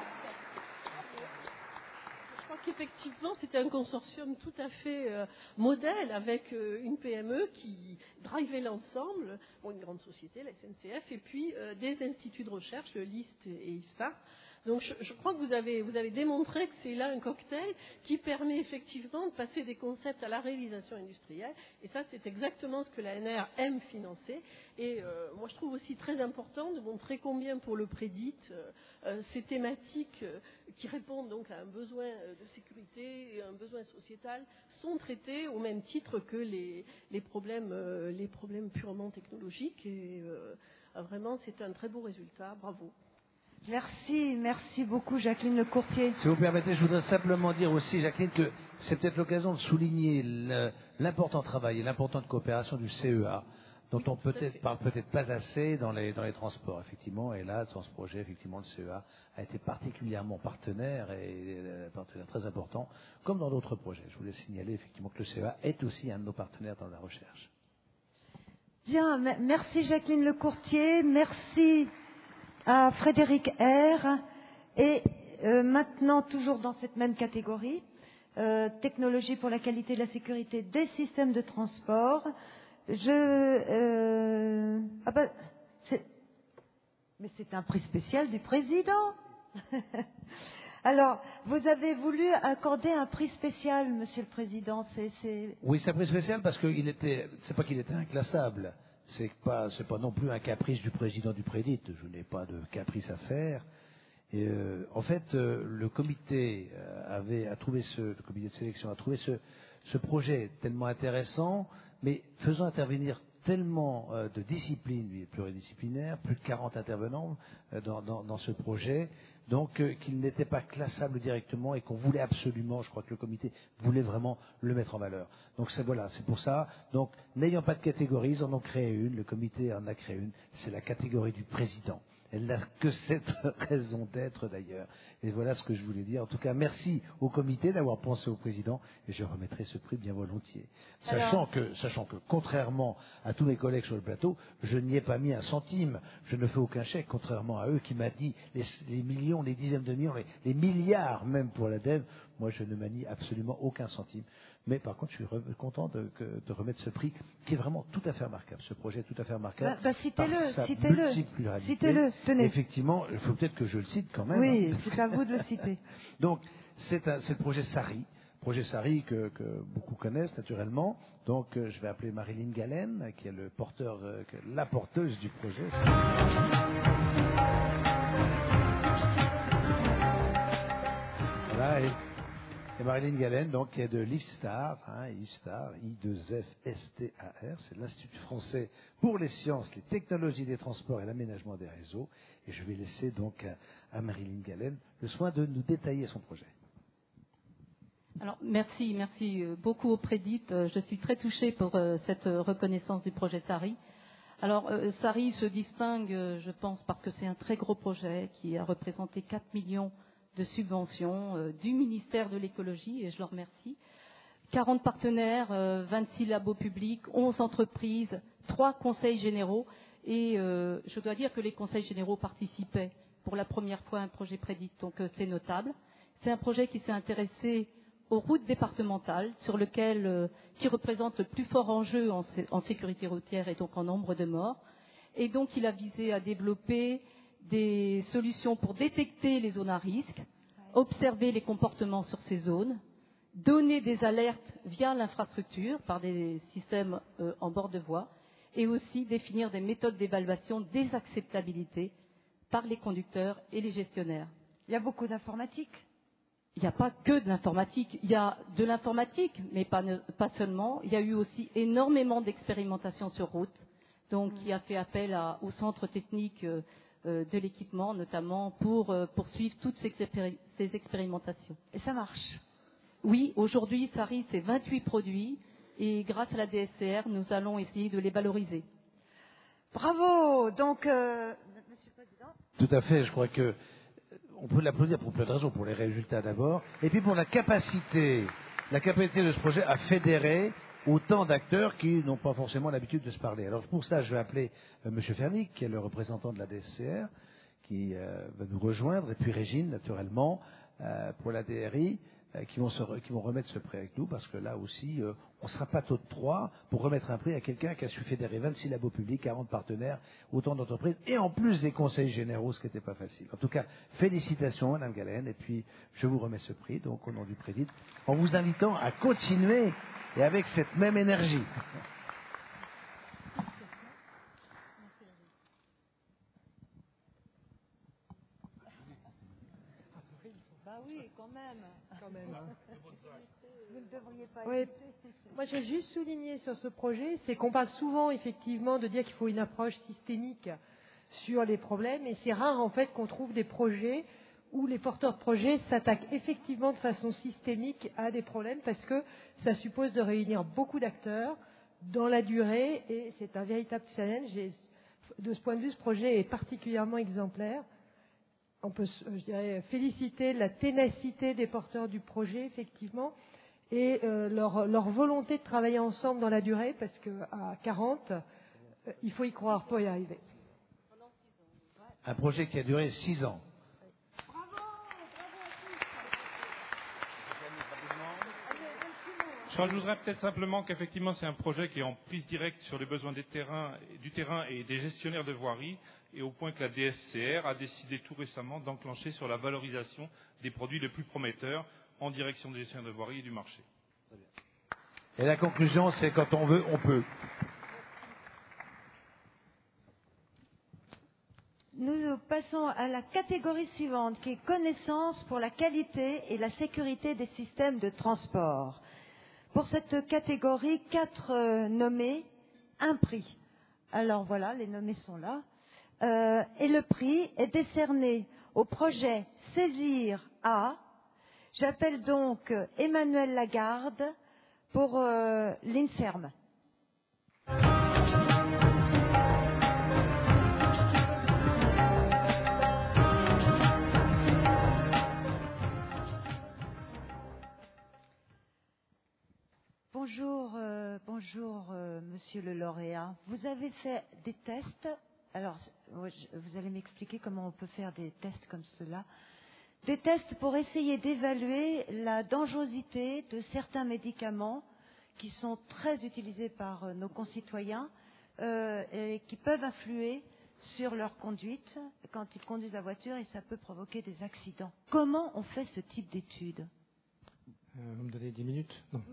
Je crois qu'effectivement, c'était un consortium tout à fait modèle avec une PME qui drivait l'ensemble, une grande société, la SNCF, et puis des instituts de recherche, le LIST et ISTAR. Donc je crois que vous avez démontré que c'est là un cocktail qui permet effectivement de passer des concepts à la réalisation industrielle. Et ça, c'est exactement ce que l'ANR aime financer. Et moi, je trouve aussi très important de montrer combien pour le Prédit, ces thématiques qui répondent donc à un besoin de sécurité et un besoin sociétal sont traitées au même titre que les problèmes purement technologiques. Et vraiment, c'est un très beau résultat. Bravo.
Merci beaucoup Jacqueline Lecourtier.
Si vous permettez, je voudrais simplement dire aussi, Jacqueline, que c'est peut-être l'occasion de souligner l'important travail et l'importante coopération du CEA, dont on parle peut-être pas assez dans les transports, effectivement. Et là, dans ce projet, effectivement, le CEA a été particulièrement partenaire et partenaire très important, comme dans d'autres projets. Je voulais signaler effectivement que le CEA est aussi un de nos partenaires dans la recherche.
Bien, merci Jacqueline Lecourtier, merci à Frédéric R. Et maintenant, toujours dans cette même catégorie, technologie pour la qualité et la sécurité des systèmes de transport. Mais c'est un prix spécial du président. Alors, vous avez voulu accorder un prix spécial, Monsieur le Président.
Oui, c'est un prix spécial parce que c'est pas qu'il était inclassable. C'est pas non plus un caprice du président du Prédit. Je n'ai pas de caprice à faire. Et, en fait, le comité le comité de sélection a trouvé ce projet tellement intéressant, mais faisant intervenir tellement de disciplines pluridisciplinaires, plus de 40 intervenants dans ce projet, donc qu'il n'était pas classable directement et qu'on voulait absolument, je crois que le comité voulait vraiment le mettre en valeur. Donc c'est pour ça. Donc n'ayant pas de catégorie, ils en ont créé une, le comité en a créé une, c'est la catégorie du président. Elle n'a que cette raison d'être d'ailleurs. Et voilà ce que je voulais dire. En tout cas, merci au comité d'avoir pensé au président et je remettrai ce prix bien volontiers. Sachant que, contrairement à tous mes collègues sur le plateau, je n'y ai pas mis un centime. Je ne fais aucun chèque, contrairement à eux qui m'ont dit les millions, les dizaines de millions, les milliards même pour l'ADEME. Moi, je ne manie absolument aucun centime. Mais par contre, je suis content de remettre ce prix qui est vraiment tout à fait remarquable. Ce projet est tout à fait remarquable.
Citez-le. Tenez.
Effectivement, il faut peut-être que je le cite quand même.
Oui, c'est à vous de le citer.
Donc, c'est le projet SARI. Projet SARI que beaucoup connaissent naturellement. Donc, je vais appeler Marilyn Galen, qui est la porteuse du projet. Voilà. Et Marilyn Galen, donc, qui est de l'ISTAR, I2FSTAR, c'est l'Institut français pour les sciences, les technologies des transports et l'aménagement des réseaux. Et je vais laisser donc à Marilyn Galen le soin de nous détailler son projet.
Alors, merci beaucoup au Prédit. Je suis très touchée pour cette reconnaissance du projet SARI. Alors, SARI se distingue, je pense, parce que c'est un très gros projet qui a représenté 4 millions de subventions du ministère de l'écologie, et je leur remercie. 40 partenaires, 26 labos publics, 11 entreprises, 3 conseils généraux, et je dois dire que les conseils généraux participaient pour la première fois à un projet Prédit, donc c'est notable. C'est un projet qui s'est intéressé aux routes départementales, qui représente le plus fort enjeu en sécurité routière et donc en nombre de morts, et donc il a visé à développer des solutions pour détecter les zones à risque, observer les comportements sur ces zones, donner des alertes via l'infrastructure par des systèmes en bord de voie et aussi définir des méthodes d'évaluation des acceptabilités par les conducteurs et les gestionnaires.
Il y a beaucoup d'informatique.
Il n'y a pas que de l'informatique. Il y a de l'informatique, mais pas seulement. Il y a eu aussi énormément d'expérimentations sur route, donc qui a fait appel au centre technique de l'équipement, notamment pour poursuivre toutes ces expérimentations.
Et ça marche?
Oui, aujourd'hui, SARI, c'est 28 produits, et grâce à la DSCR, nous allons essayer de les valoriser.
Bravo. Donc, Monsieur le Président.
Tout à fait, je crois que on peut l'applaudir pour plein de raisons, pour les résultats d'abord, et puis pour la capacité de ce projet à fédérer autant d'acteurs qui n'ont pas forcément l'habitude de se parler. Alors pour ça, je vais appeler Monsieur Fernic, qui est le représentant de la DSCR, qui va nous rejoindre, et puis Régine, naturellement, pour la DRI, qui vont remettre ce prix avec nous, parce que là aussi, on ne sera pas taux de 3 pour remettre un prix à quelqu'un qui a su fédérer 26 labos publics, 40 partenaires, autant d'entreprises, et en plus des conseils généraux, ce qui n'était pas facile. En tout cas, félicitations, Madame Galen, et puis je vous remets ce prix, donc au nom du Prédit, en vous invitant à continuer, et avec cette même énergie.
Bah oui, quand même. Vous ne devriez pas
Oui.
hésiter.
Moi, je vais juste souligner sur ce projet, c'est qu'on parle souvent, effectivement, de dire qu'il faut une approche systémique sur les problèmes, et c'est rare, en fait, qu'on trouve des projets où les porteurs de projets s'attaquent effectivement de façon systémique à des problèmes, parce que ça suppose de réunir beaucoup d'acteurs dans la durée, et c'est un véritable challenge. Et de ce point de vue, ce projet est particulièrement exemplaire. On peut, je dirais, féliciter la ténacité des porteurs du projet, effectivement, et leur volonté de travailler ensemble dans la durée, parce qu'à 40, il faut y croire pour y arriver.
Un projet qui a duré 6 ans.
Je rajouterais peut-être simplement qu'effectivement c'est un projet qui est en prise directe sur les besoins du terrain et des gestionnaires de voirie, et au point que la DSCR a décidé tout récemment d'enclencher sur la valorisation des produits les plus prometteurs en direction des gestionnaires de voirie et du marché.
Et la conclusion, c'est quand on veut, on peut.
Nous passons à la catégorie suivante, qui est connaissance pour la qualité et la sécurité des systèmes de transport. Pour cette catégorie, 4 nommés, un prix. Alors voilà, les nommés sont là. Et le prix est décerné au projet Saisir A. J'appelle donc Emmanuel Lagarde pour l'INSERM. Bonjour, monsieur le lauréat. Vous avez fait des tests. Alors, vous allez m'expliquer comment on peut faire des tests comme cela. Des tests pour essayer d'évaluer la dangerosité de certains médicaments qui sont très utilisés par nos concitoyens et qui peuvent influer sur leur conduite quand ils conduisent la voiture, et ça peut provoquer des accidents. Comment on fait ce type d'études?
Vous me donnez 10 minutes? Non.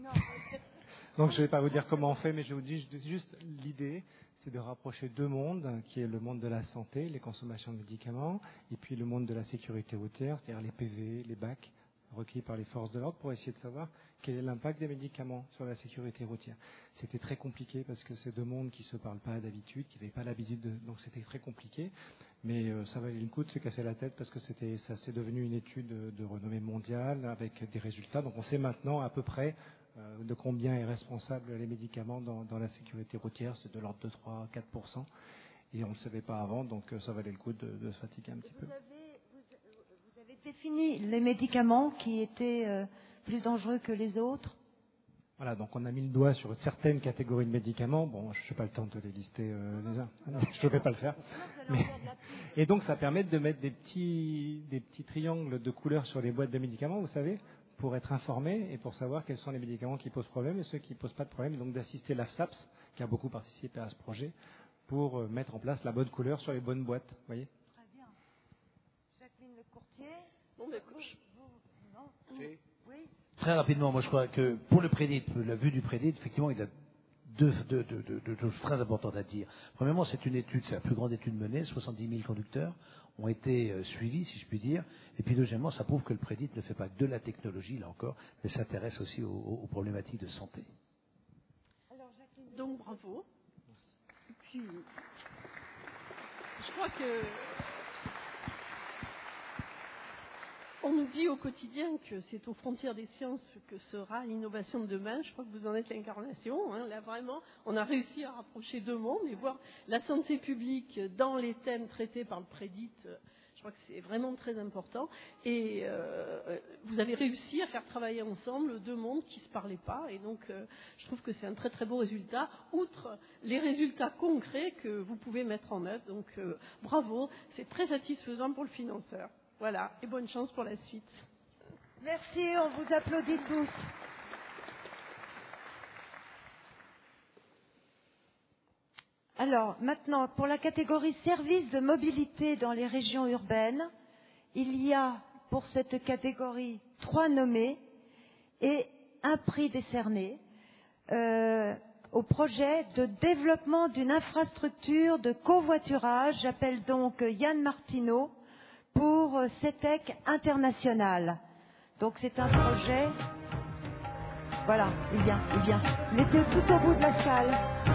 Donc je ne vais pas vous dire comment on fait, mais je vous dis juste l'idée, c'est de rapprocher 2 mondes, qui est le monde de la santé, les consommations de médicaments, et puis le monde de la sécurité routière, c'est-à-dire les PV, les bacs requis par les forces de l'ordre, pour essayer de savoir quel est l'impact des médicaments sur la sécurité routière. C'était très compliqué parce que c'est 2 mondes qui ne se parlent pas d'habitude, qui n'avaient pas l'habitude donc c'était très compliqué. Mais ça valait le coup de se casser la tête parce que ça s'est devenu une étude de renommée mondiale avec des résultats. Donc on sait maintenant à peu près de combien est responsable les médicaments dans la sécurité routière, c'est de l'ordre de 3-4%. Et on ne le savait pas avant, donc ça valait le coup de se fatiguer un petit peu.
Vous avez défini les médicaments qui étaient plus dangereux que les autres?
Voilà, donc on a mis le doigt sur certaines catégories de médicaments. Bon, je n'ai pas le temps de les lister les uns. Je ne vais pas le faire. Et donc ça permet de mettre des petits triangles de couleurs sur les boîtes de médicaments, vous savez, pour être informé et pour savoir quels sont les médicaments qui posent problème et ceux qui ne posent pas de problème. Et donc d'assister l'AFSAPS, qui a beaucoup participé à ce projet, pour mettre en place la bonne couleur sur les bonnes boîtes. Vous voyez?
Très bien. Jacqueline Le Courtier.
Bon, mais
non. Oui.
Très rapidement, moi je crois que pour le Prédit, la vue du Prédit, effectivement, il a deux choses très importantes à dire. Premièrement, c'est une étude, c'est la plus grande étude menée, 70 000 conducteurs ont été suivis, si je puis dire. Et puis deuxièmement, ça prouve que le Prédit ne fait pas de la technologie, là encore, mais s'intéresse aussi aux problématiques de santé.
Donc bravo. Et puis, je crois que on nous dit au quotidien que c'est aux frontières des sciences que sera l'innovation de demain. Je crois que vous en êtes l'incarnation. Hein. Là, vraiment, on a réussi à rapprocher deux mondes et voir la santé publique dans les thèmes traités par le Prédit. Je crois que c'est vraiment très important. Et vous avez réussi à faire travailler ensemble deux mondes qui ne se parlaient pas. Et donc, je trouve que c'est un très très beau résultat, outre les résultats concrets que vous pouvez mettre en œuvre. Donc, bravo, c'est très satisfaisant pour le financeur. Voilà, et bonne chance pour la suite.
Merci, on vous applaudit tous. Alors, maintenant, pour la catégorie services de mobilité dans les régions urbaines, il y a pour cette catégorie 3 nommés et un prix décerné au projet de développement d'une infrastructure de covoiturage. J'appelle donc Yann Martineau pour CETEC International. Donc c'est un projet... Voilà, il vient. Il était tout au bout de la salle.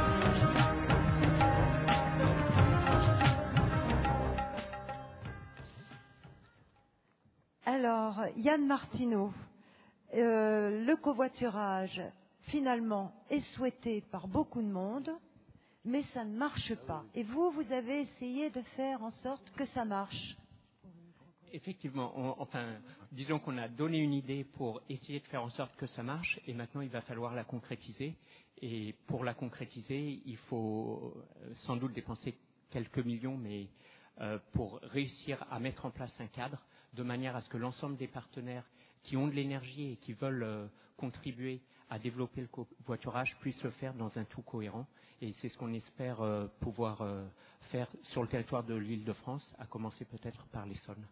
Alors, Yann Martineau, le covoiturage, finalement, est souhaité par beaucoup de monde, mais ça ne marche pas. Et vous avez essayé de faire en sorte que ça marche.
Effectivement, disons qu'on a donné une idée pour essayer de faire en sorte que ça marche, et maintenant il va falloir la concrétiser. Et pour la concrétiser, il faut sans doute dépenser quelques millions, mais pour réussir à mettre en place un cadre, de manière à ce que l'ensemble des partenaires qui ont de l'énergie et qui veulent contribuer à développer le covoiturage puissent le faire dans un tout cohérent. Et c'est ce qu'on espère pouvoir faire sur le territoire de l'Île-de-France, à commencer peut-être par l'Essonne.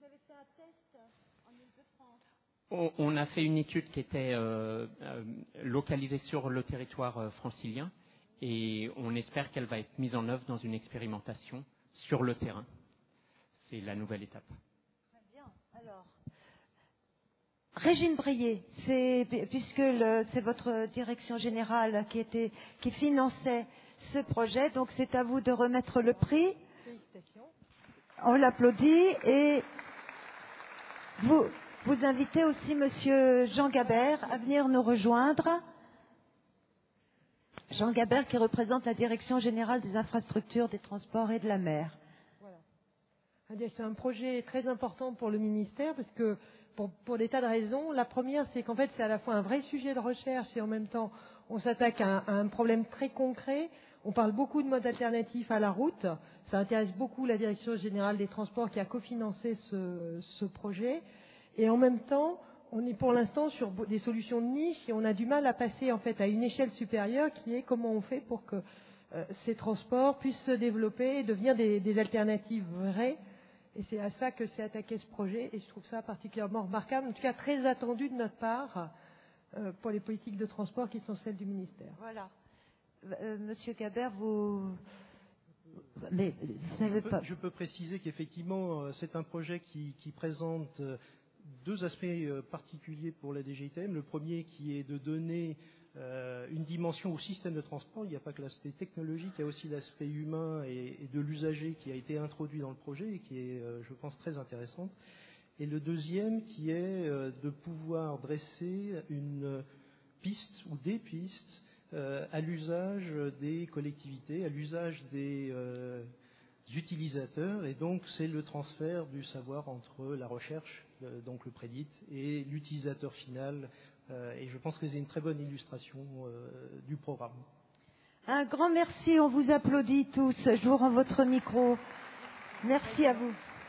On a fait une étude qui était localisée sur le territoire francilien et on espère qu'elle va être mise en œuvre dans une expérimentation sur le terrain. C'est la nouvelle étape.
Très bien. Alors, Régine Breillet, puisque c'est votre direction générale qui finançait ce projet, donc c'est à vous de remettre le prix.
Félicitations.
On l'applaudit et vous invitez aussi Monsieur Jean Gabert à venir nous rejoindre. Jean Gabert qui représente la Direction générale des infrastructures, des transports et de la mer.
Voilà. C'est un projet très important pour le ministère parce que pour des tas de raisons. La première, c'est qu'en fait, c'est à la fois un vrai sujet de recherche et en même temps, on s'attaque à un problème très concret. On parle beaucoup de modes alternatifs à la route. Ça intéresse beaucoup la Direction générale des transports qui a cofinancé ce projet. Et en même temps, on est pour l'instant sur des solutions de niche et on a du mal à passer en fait à une échelle supérieure qui est comment on fait pour que ces transports puissent se développer et devenir des alternatives vraies. Et c'est à ça que s'est attaqué ce projet et je trouve ça particulièrement remarquable, en tout cas très attendu de notre part pour les politiques de transport qui sont celles du ministère.
Voilà. Monsieur Gabert, mais vous savez pas.
Je peux préciser qu'effectivement, c'est un projet qui présente deux aspects particuliers pour la DGITM. Le premier qui est de donner une dimension au système de transport. Il n'y a pas que l'aspect technologique, il y a aussi l'aspect humain et de l'usager qui a été introduit dans le projet et qui est, je pense, très intéressante. Et le deuxième qui est de pouvoir dresser une piste ou des pistes à l'usage des collectivités, à l'usage des utilisateurs. Et donc, c'est le transfert du savoir entre la recherche, donc le Prédit, et l'utilisateur final. Et je pense que c'est une très bonne illustration du programme.
Un grand merci, on vous applaudit tous. Je vous rends votre micro. Merci à vous.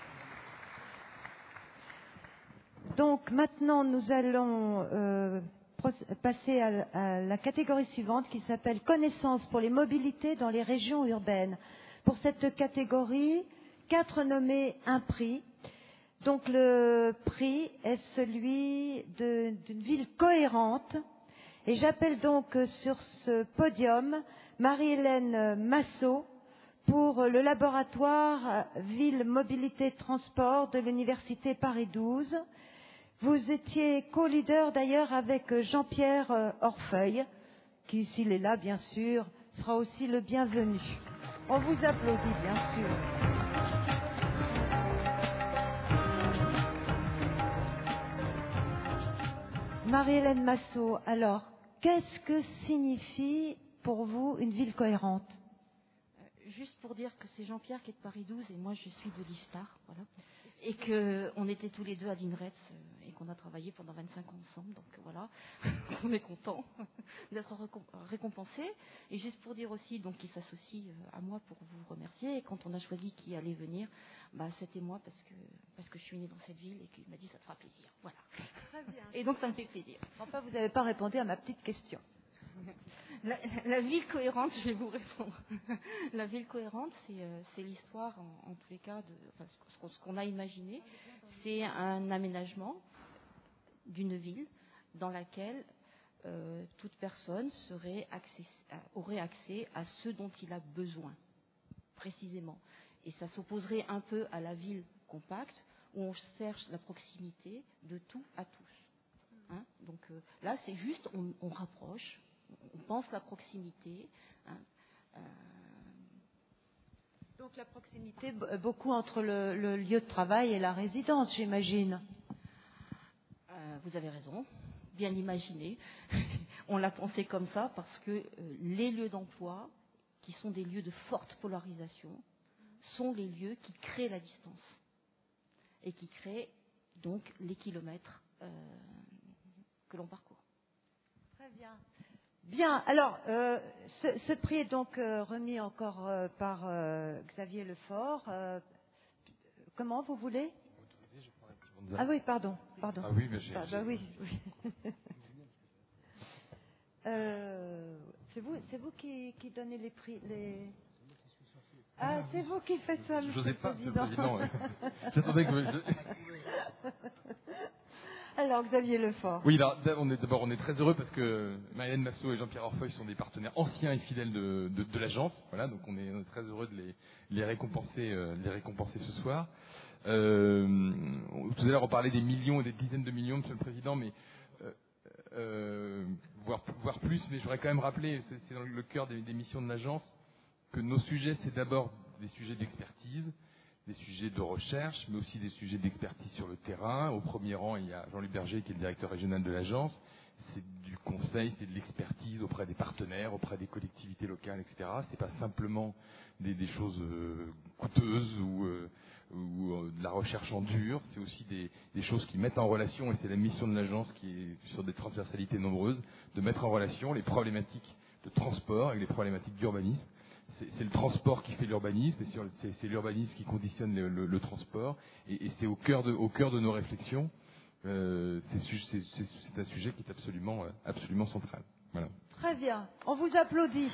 Donc maintenant, nous allons passer à la catégorie suivante qui s'appelle Connaissances pour les mobilités dans les régions urbaines. Pour cette catégorie, 4 nommés, un prix. Donc le prix est celui d'une ville cohérente Et j'appelle donc sur ce podium Marie-Hélène Massot pour le laboratoire Ville, Mobilité, Transport de l'Université Paris 12. Vous étiez co-leader d'ailleurs avec Jean-Pierre Orfeuille, qui, s'il est là, bien sûr, sera aussi le bienvenu. On vous applaudit, bien sûr. Marie-Hélène Massot, alors, qu'est-ce que signifie pour vous une ville cohérente?
Juste pour dire que c'est Jean-Pierre qui est de Paris 12 et moi je suis de l'ISTAR, voilà. Et qu'on était tous les deux à l'INRETS et qu'on a travaillé pendant 25 ans ensemble, donc voilà, on est content d'être récompensés. Et juste pour dire aussi donc qu'il s'associe à moi pour vous remercier. Et quand on a choisi qui allait venir, c'était moi parce que je suis née dans cette ville et qu'il m'a dit ça te fera plaisir, voilà.
Très bien.
Et donc ça me fait plaisir.
Enfin, vous n'avez pas répondu à ma petite question.
La ville cohérente, je vais vous répondre. La ville cohérente, c'est l'histoire, en tous les cas, ce qu'on a imaginé. C'est un aménagement d'une ville dans laquelle toute personne aurait accès à ce dont il a besoin, précisément. Et ça s'opposerait un peu à la ville compacte, où on cherche la proximité de tout à tous. Hein? Donc là, c'est juste, on rapproche. On pense la proximité.
Donc la proximité, beaucoup entre le lieu de travail et la résidence, j'imagine.
Vous avez raison, bien imaginé. On l'a pensé comme ça parce que les lieux d'emploi, qui sont des lieux de forte polarisation, sont les lieux qui créent la distance et qui créent donc les kilomètres que l'on parcourt.
Très bien. Bien, alors, ce prix est donc remis encore par Xavier Lefort. Comment vous voulez? Ah oui, pardon.
Ah oui, mais j'ai...
oui. C'est vous qui donnez les prix Ah, c'est vous qui faites ça, Monsieur le Président.
J'attendais que...
Alors, Xavier Lefort.
Oui, d'abord, on est très heureux parce que Marie-Hélène Massot et Jean-Pierre Orfeuille sont des partenaires anciens et fidèles de l'agence. Voilà, donc on est très heureux de les récompenser ce soir. Tout à l'heure, on parlait des millions et des dizaines de millions, Monsieur le Président, mais voire plus. Mais j'aurais quand même rappelé, c'est dans le cœur des missions de l'agence, que nos sujets, c'est d'abord des sujets d'expertise, des sujets de recherche, mais aussi des sujets d'expertise sur le terrain. Au premier rang, il y a Jean-Luc Berger, qui est le directeur régional de l'agence. C'est du conseil, c'est de l'expertise auprès des partenaires, auprès des collectivités locales, etc. C'est pas simplement des choses coûteuses ou de la recherche en dur. C'est aussi des choses qui mettent en relation, et c'est la mission de l'agence qui est sur des transversalités nombreuses, de mettre en relation les problématiques de transport avec les problématiques d'urbanisme. C'est le transport qui fait l'urbanisme, et c'est l'urbanisme qui conditionne le transport, et c'est au cœur de nos réflexions. C'est un sujet qui est absolument central. Voilà.
Très bien, on vous applaudit.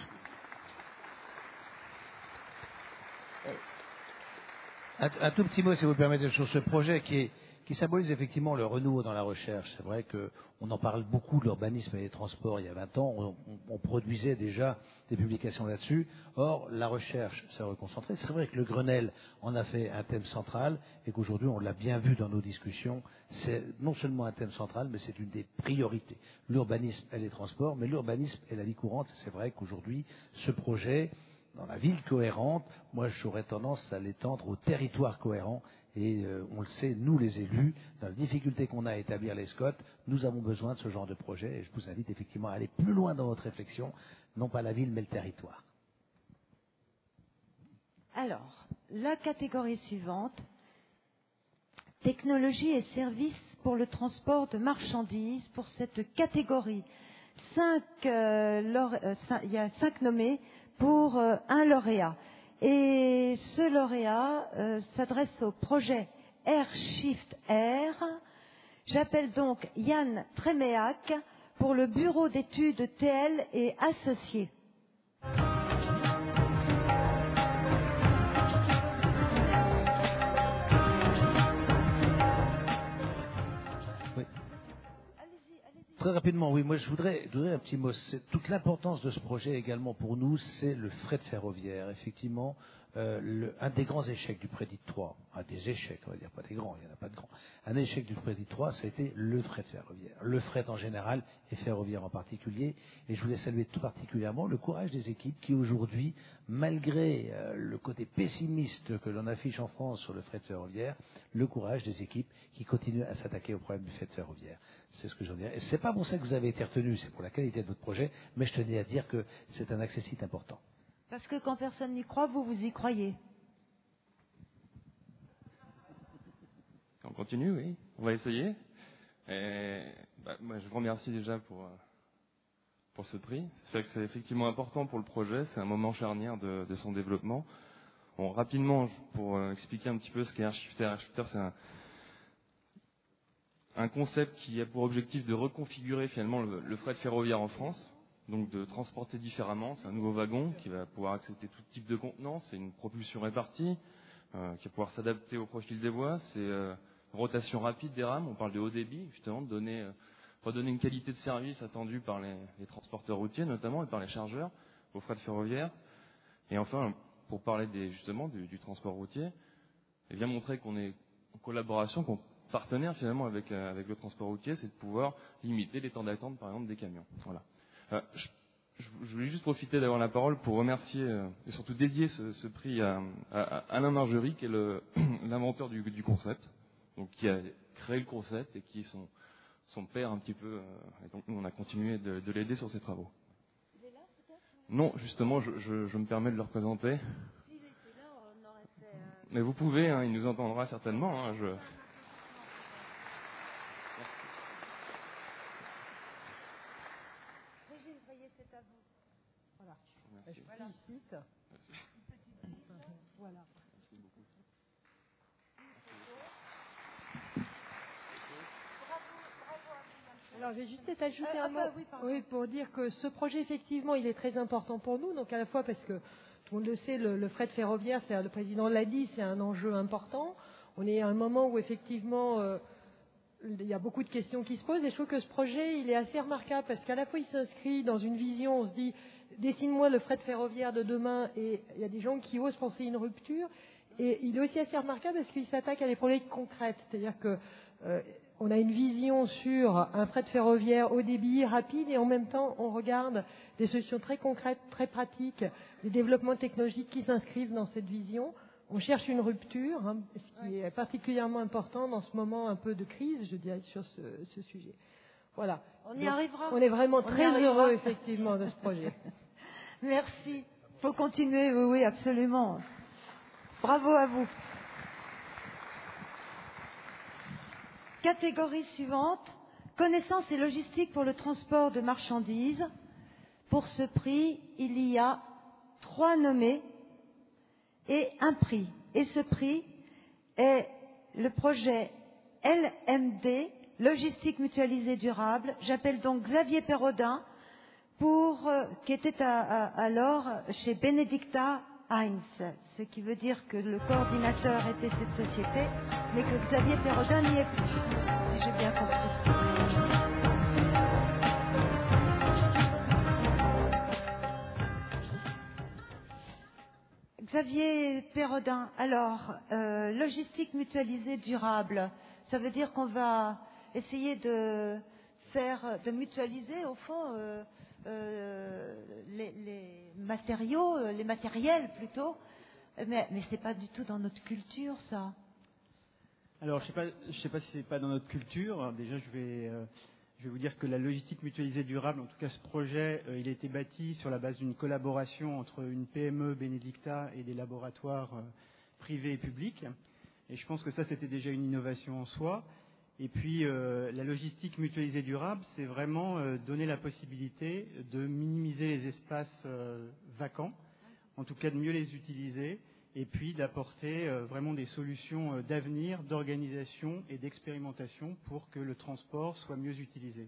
Un tout petit mot, si vous permettez, sur ce projet qui symbolise effectivement le renouveau dans la recherche. C'est vrai qu'on en parle beaucoup de l'urbanisme et des transports il y a 20 ans. On produisait déjà des publications là-dessus. Or, la recherche s'est reconcentrée. C'est vrai que le Grenelle en a fait un thème central et qu'aujourd'hui, on l'a bien vu dans nos discussions, c'est non seulement un thème central, mais c'est une des priorités. L'urbanisme et les transports, mais l'urbanisme et la vie courante. C'est vrai qu'aujourd'hui, ce projet, dans la ville cohérente, moi j'aurais tendance à l'étendre au territoire cohérent. Et on le sait, nous les élus, dans la difficulté qu'on a à établir les SCOT, nous avons besoin de ce genre de projet. Et je vous invite effectivement à aller plus loin dans votre réflexion, non pas la ville, mais le territoire.
Alors, la catégorie suivante, technologie et services pour le transport de marchandises. Pour cette catégorie, il y a 5 nommés pour un lauréat. Et ce lauréat s'adresse au projet AirShift Air. J'appelle donc Yann Tréméac pour le bureau d'études TL et associés.
Très rapidement, oui, moi je voudrais un petit mot. Toute l'importance de ce projet également pour nous, c'est le fret ferroviaire. Effectivement, un des grands échecs du Prédit 3, des échecs, on va dire, pas des grands, il n'y en a pas de grands. Un échec du Prédit 3, ça a été le fret ferroviaire. Le fret en général et ferroviaire en particulier. Et je voulais saluer tout particulièrement le courage des équipes qui aujourd'hui, malgré le côté pessimiste que l'on affiche en France sur le fret ferroviaire, le courage des équipes qui continuent à s'attaquer au problème du fret ferroviaire. C'est ce que j'en dirais. Et c'est pas pour ça que vous avez été retenu, c'est pour la qualité de votre projet, mais je tenais à dire que c'est un accessite important.
Parce que quand personne n'y croit, vous y croyez.
On continue, oui. On va essayer. Moi, je vous remercie déjà pour ce prix. C'est vrai que c'est effectivement important pour le projet. C'est un moment charnière de son développement. Bon, rapidement, pour expliquer un petit peu ce qu'est AirShifter. AirShifter, c'est un concept qui a pour objectif de reconfigurer finalement le fret ferroviaire en France. Donc de transporter différemment. C'est un nouveau wagon qui va pouvoir accepter tout type de contenance. C'est une propulsion répartie qui va pouvoir s'adapter au profil des voies. C'est rotation rapide des rames. On parle de haut débit, justement, de redonner une qualité de service attendue par les transporteurs routiers, notamment, et par les chargeurs au fret ferroviaire. Et enfin, pour parler justement du transport routier, et bien montrer qu'on est en collaboration, qu'on est partenaire finalement avec le transport routier, c'est de pouvoir limiter les temps d'attente, par exemple, des camions. Voilà. Je voulais juste profiter d'avoir la parole pour remercier et surtout dédier ce prix à Alain Margerie, qui est l'inventeur du concept, donc qui a créé le concept et qui est son père un petit peu. Et donc nous, on a continué de l'aider sur ses travaux. Non, justement, je me permets de le représenter. Mais vous pouvez, il nous entendra certainement.
Je félicite. Voilà. Alors, j'ai juste peut-être ajouter un mot pour dire que ce projet, effectivement, il est très important pour nous. Donc, à la fois parce que, tout le monde le sait, le fret ferroviaire, le président l'a dit, c'est un enjeu important. On est à un moment où, effectivement, il y a beaucoup de questions qui se posent. Et je trouve que ce projet, il est assez remarquable parce qu'à la fois, il s'inscrit dans une vision, on se dit, dessine-moi le fret ferroviaire de demain, et il y a des gens qui osent penser une rupture. Et il est aussi assez remarquable parce qu'il s'attaque à des problématiques concrètes. C'est-à-dire que on a une vision sur un fret ferroviaire haut débit, rapide, et en même temps, on regarde des solutions très concrètes, très pratiques, des développements technologiques qui s'inscrivent dans cette vision. On cherche une rupture, ce qui est particulièrement important dans ce moment un peu de crise, je dirais, sur ce sujet. Voilà.
On y arrivera.
On est vraiment très heureux, effectivement, de ce projet.
Merci. Il faut continuer, oui, absolument. Bravo à vous. Catégorie suivante, connaissances et logistique pour le transport de marchandises. Pour ce prix, il y a 3 nommés et un prix. Et ce prix est le projet LMD, Logistique Mutualisée Durable. J'appelle donc Xavier Perrodin, qui était alors chez Benedicta Heinz, ce qui veut dire que le coordinateur était cette société, mais que Xavier Perrodin n'y est plus, si j'ai bien compris. Xavier Perrodin, alors, logistique mutualisée durable, ça veut dire qu'on va essayer de mutualiser, au fond, les matériaux, les matériels plutôt, mais c'est pas du tout dans notre culture, ça.
Alors, je sais pas si c'est pas dans notre culture. Déjà, je vais vous dire que la logistique mutualisée durable, en tout cas ce projet, il a été bâti sur la base d'une collaboration entre une PME Benedicta et des laboratoires privés et publics. Et je pense que ça, c'était déjà une innovation en soi. Et puis, la logistique mutualisée durable, c'est vraiment donner la possibilité de minimiser les espaces vacants, en tout cas de mieux les utiliser, et puis d'apporter vraiment des solutions d'avenir, d'organisation et d'expérimentation pour que le transport soit mieux utilisé.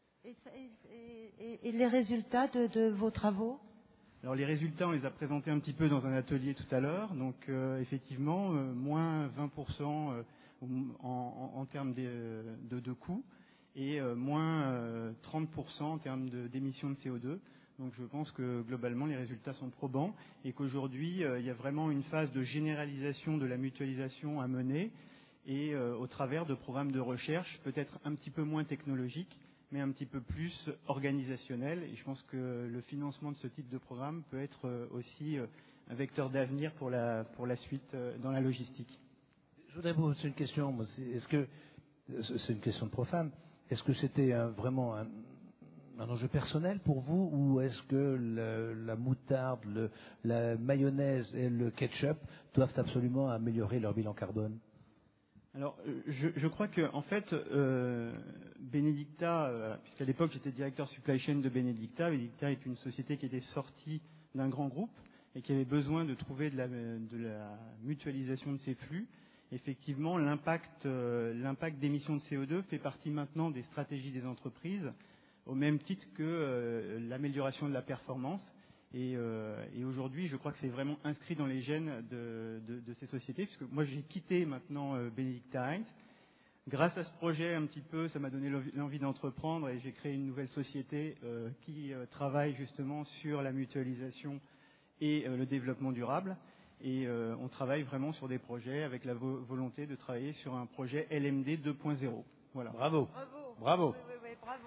Et les résultats de vos travaux ?
Alors les résultats, on les a présentés un petit peu dans un atelier tout à l'heure. Donc effectivement, moins 20% en termes de coûts. et moins 30% en termes d'émissions de CO2. Donc je pense que globalement les résultats sont probants et qu'aujourd'hui il y a vraiment une phase de généralisation de la mutualisation à mener et au travers de programmes de recherche peut-être un petit peu moins technologiques mais un petit peu plus organisationnels. Et je pense que le financement de ce type de programme peut être aussi un vecteur d'avenir pour la suite dans la logistique.
Je voudrais vous poser une question. Est-ce que c'est une question de profane? Est-ce que c'était vraiment un enjeu personnel pour vous ou est-ce que la moutarde, la mayonnaise et le ketchup doivent absolument améliorer leur bilan carbone?
Alors, je crois que en fait, Benedicta, puisqu'à l'époque j'étais directeur supply chain de Benedicta, Benedicta est une société qui était sortie d'un grand groupe et qui avait besoin de trouver de la mutualisation de ses flux. Effectivement, l'impact d'émissions de CO2 fait partie maintenant des stratégies des entreprises, au même titre que l'amélioration de la performance. Et aujourd'hui, je crois que c'est vraiment inscrit dans les gènes de ces sociétés, puisque moi j'ai quitté maintenant Benedicta Heinz. Grâce à ce projet, un petit peu, ça m'a donné l'envie d'entreprendre et j'ai créé une nouvelle société qui travaille justement sur la mutualisation et le développement durable. Et on travaille vraiment sur des projets avec la volonté de travailler sur un projet LMD 2.0. Voilà.
Bravo.
Bravo.
Bravo.
Oui, bravo.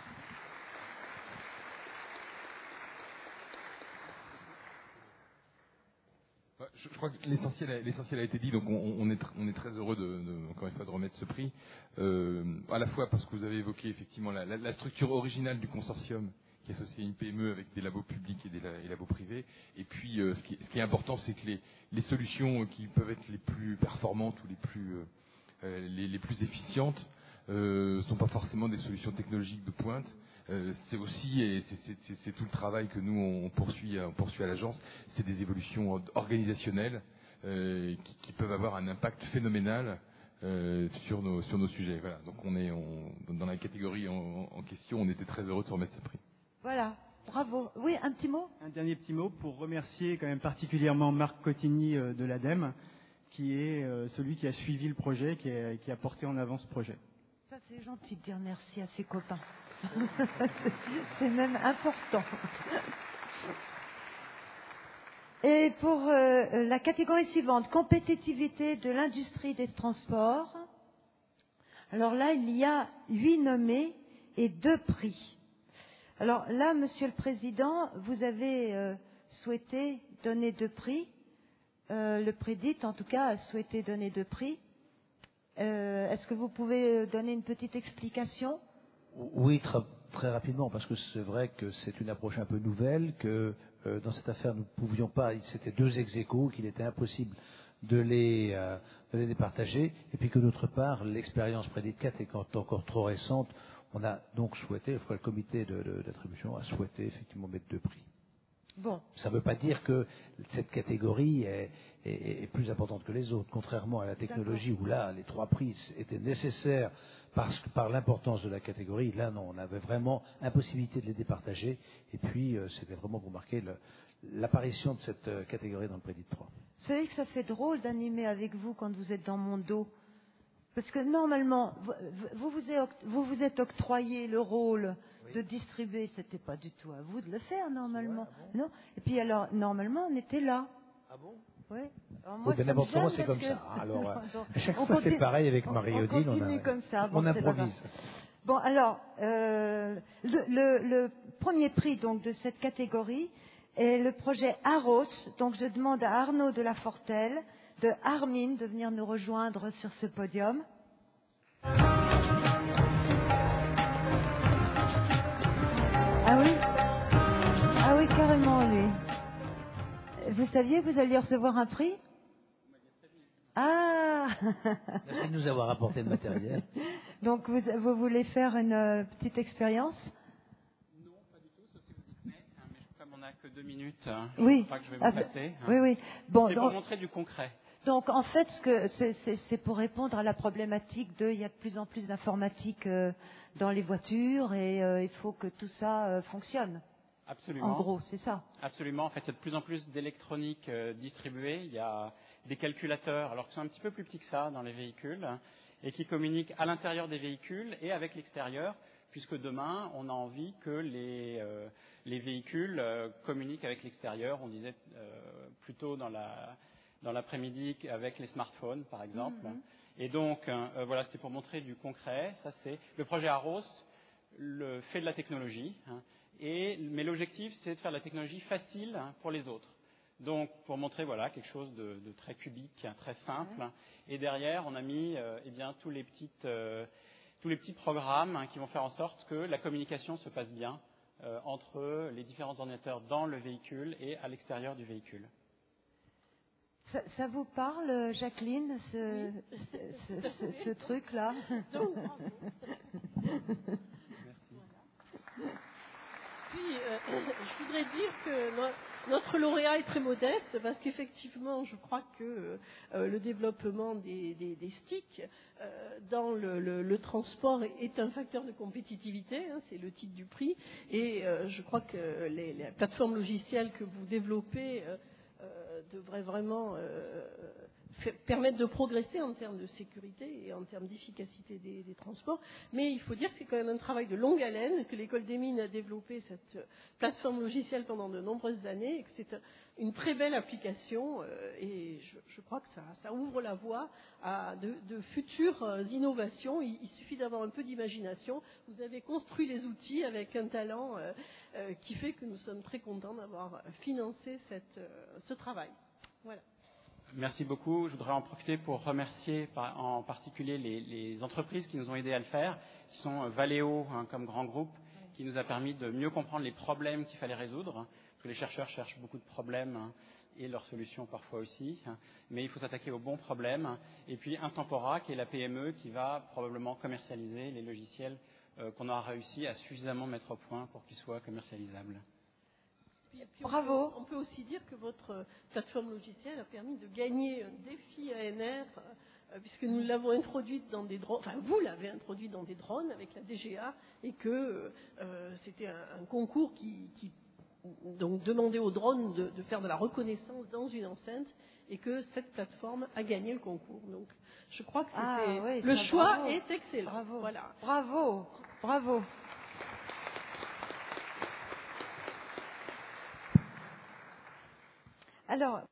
Je crois que l'essentiel a été dit, donc on est très heureux encore une fois de remettre ce prix, à la fois parce que vous avez évoqué effectivement la structure originale du consortium qui associe une PME avec des labos publics et des labos privés, et puis ce qui est important, c'est que les solutions qui peuvent être les plus performantes ou les plus efficientes sont pas forcément des solutions technologiques de pointe. C'est aussi, et c'est tout le travail que nous on poursuit à l'agence, c'est des évolutions organisationnelles qui peuvent avoir un impact phénoménal sur nos sujets. Voilà. Donc dans la catégorie en question, on était très heureux de se remettre ce prix.
Voilà, bravo. Oui, un petit mot.
Un dernier petit mot pour remercier quand même particulièrement Marc Cotigny de l'ADEME, qui est celui qui a suivi le projet, qui a porté en avant ce projet.
Ça c'est gentil de dire merci à ses copains. C'est même important. Et pour la catégorie suivante, compétitivité de l'industrie des transports. Alors là, il y a 8 nommés et 2 prix. Alors là, Monsieur le Président, vous avez souhaité donner 2 prix. Le Prédit, en tout cas, a souhaité donner 2 prix. Est-ce que vous pouvez donner une petite explication ?
Oui, très rapidement, parce que c'est vrai que c'est une approche un peu nouvelle, que dans cette affaire, nous ne pouvions pas, c'était 2 ex-aequo, qu'il était impossible de les départager, et puis que d'autre part, l'expérience Prédit 4 est encore trop récente. On a donc souhaité, le comité d'attribution a souhaité effectivement mettre 2 prix.
Bon.
Ça ne veut pas dire que cette catégorie est plus importante que les autres, contrairement à la technologie où là, les 3 prix étaient nécessaires par l'importance de la catégorie. Là, non, on avait vraiment impossibilité de les départager. Et puis, c'était vraiment pour marquer l'apparition de cette catégorie dans le Prédit 3.
Vous savez que ça fait drôle d'animer avec vous quand vous êtes dans mon dos. Parce que normalement, vous vous êtes octroyé le rôle de distribuer. C'était pas du tout à vous de le faire, normalement. Ouais, non. Et puis alors, normalement, on était là.
Ah bon?
Oui. Alors, moi,
n'importe comment, c'est comme ça. Alors, à chaque fois, c'est pareil avec Marie-Odile.
On continue comme ça. Bon,
on improvise.
Bon, alors, le premier prix donc de cette catégorie est le projet Aros. Donc, je demande à Arnaud de la Fortelle, de Armin, de venir nous rejoindre sur ce podium. Ah oui? Ah oui, carrément, lui. Vous saviez que vous alliez recevoir un prix? Ah!
Merci de nous avoir apporté le matériel.
Donc, vous voulez faire une petite expérience?
Non, pas du tout, sauf si vous y tenez. Mais comme on n'a que 2 minutes,
oui.
Je crois que je vais me passer.
Oui, oui. Bon,
c'est pour montrer du concret.
Donc, en fait, c'est pour répondre à la problématique il y a de plus en plus d'informatique dans les voitures et il faut que tout ça fonctionne.
Absolument.
En gros, c'est ça.
Absolument. En fait, il y a de plus en plus d'électronique distribuée. Il y a des calculateurs, alors qui sont un petit peu plus petits que ça dans les véhicules. et qui communiquent à l'intérieur des véhicules et avec l'extérieur, puisque demain, on a envie que les véhicules communiquent avec l'extérieur. On disait plutôt dans l'après-midi avec les smartphones, par exemple. Et donc, voilà, c'était pour montrer du concret. Ça, c'est le projet AROS fait de la technologie, mais l'objectif, c'est de faire de la technologie facile pour les autres. Donc, pour montrer voilà quelque chose de très cubique, très simple. Et derrière, on a mis tous les petits programmes qui vont faire en sorte que la communication se passe bien entre les différents ordinateurs dans le véhicule et à l'extérieur du véhicule.
Ça vous parle, Jacqueline, ce truc-là?
Puis, je voudrais dire que notre lauréat est très modeste parce qu'effectivement, je crois que le développement des sticks dans le transport est un facteur de compétitivité, c'est le titre du prix, et je crois que les plateformes logicielles que vous développez devraient vraiment permettre de progresser en termes de sécurité et en termes d'efficacité des transports. Mais il faut dire que c'est quand même un travail de longue haleine, que l'école des mines a développé cette plateforme logicielle pendant de nombreuses années, et que c'est une très belle application, et je crois que ça ouvre la voie à de futures innovations. Il suffit d'avoir un peu d'imagination. Vous avez construit les outils avec un talent qui fait que nous sommes très contents d'avoir financé ce travail. Voilà.
Merci beaucoup. Je voudrais en profiter pour remercier en particulier les entreprises qui nous ont aidés à le faire, qui sont Valeo comme grand groupe, qui nous a permis de mieux comprendre les problèmes qu'il fallait résoudre. Parce que les chercheurs cherchent beaucoup de problèmes et leurs solutions parfois aussi. Mais il faut s'attaquer aux bons problèmes. Et puis Intempora, qui est la PME qui va probablement commercialiser les logiciels qu'on aura réussi à suffisamment mettre au point pour qu'ils soient commercialisables.
Puis bravo. On peut aussi dire que votre plateforme logicielle a permis de gagner un défi ANR, puisque nous l'avons introduite dans des drones, enfin vous l'avez introduite dans des drones avec la DGA, et que c'était un concours qui donc demandait aux drones de faire de la reconnaissance dans une enceinte, et que cette plateforme a gagné le concours. Donc je crois que le choix bravo. Est excellent.
Bravo.
Voilà.
Bravo. Bravo. Alors,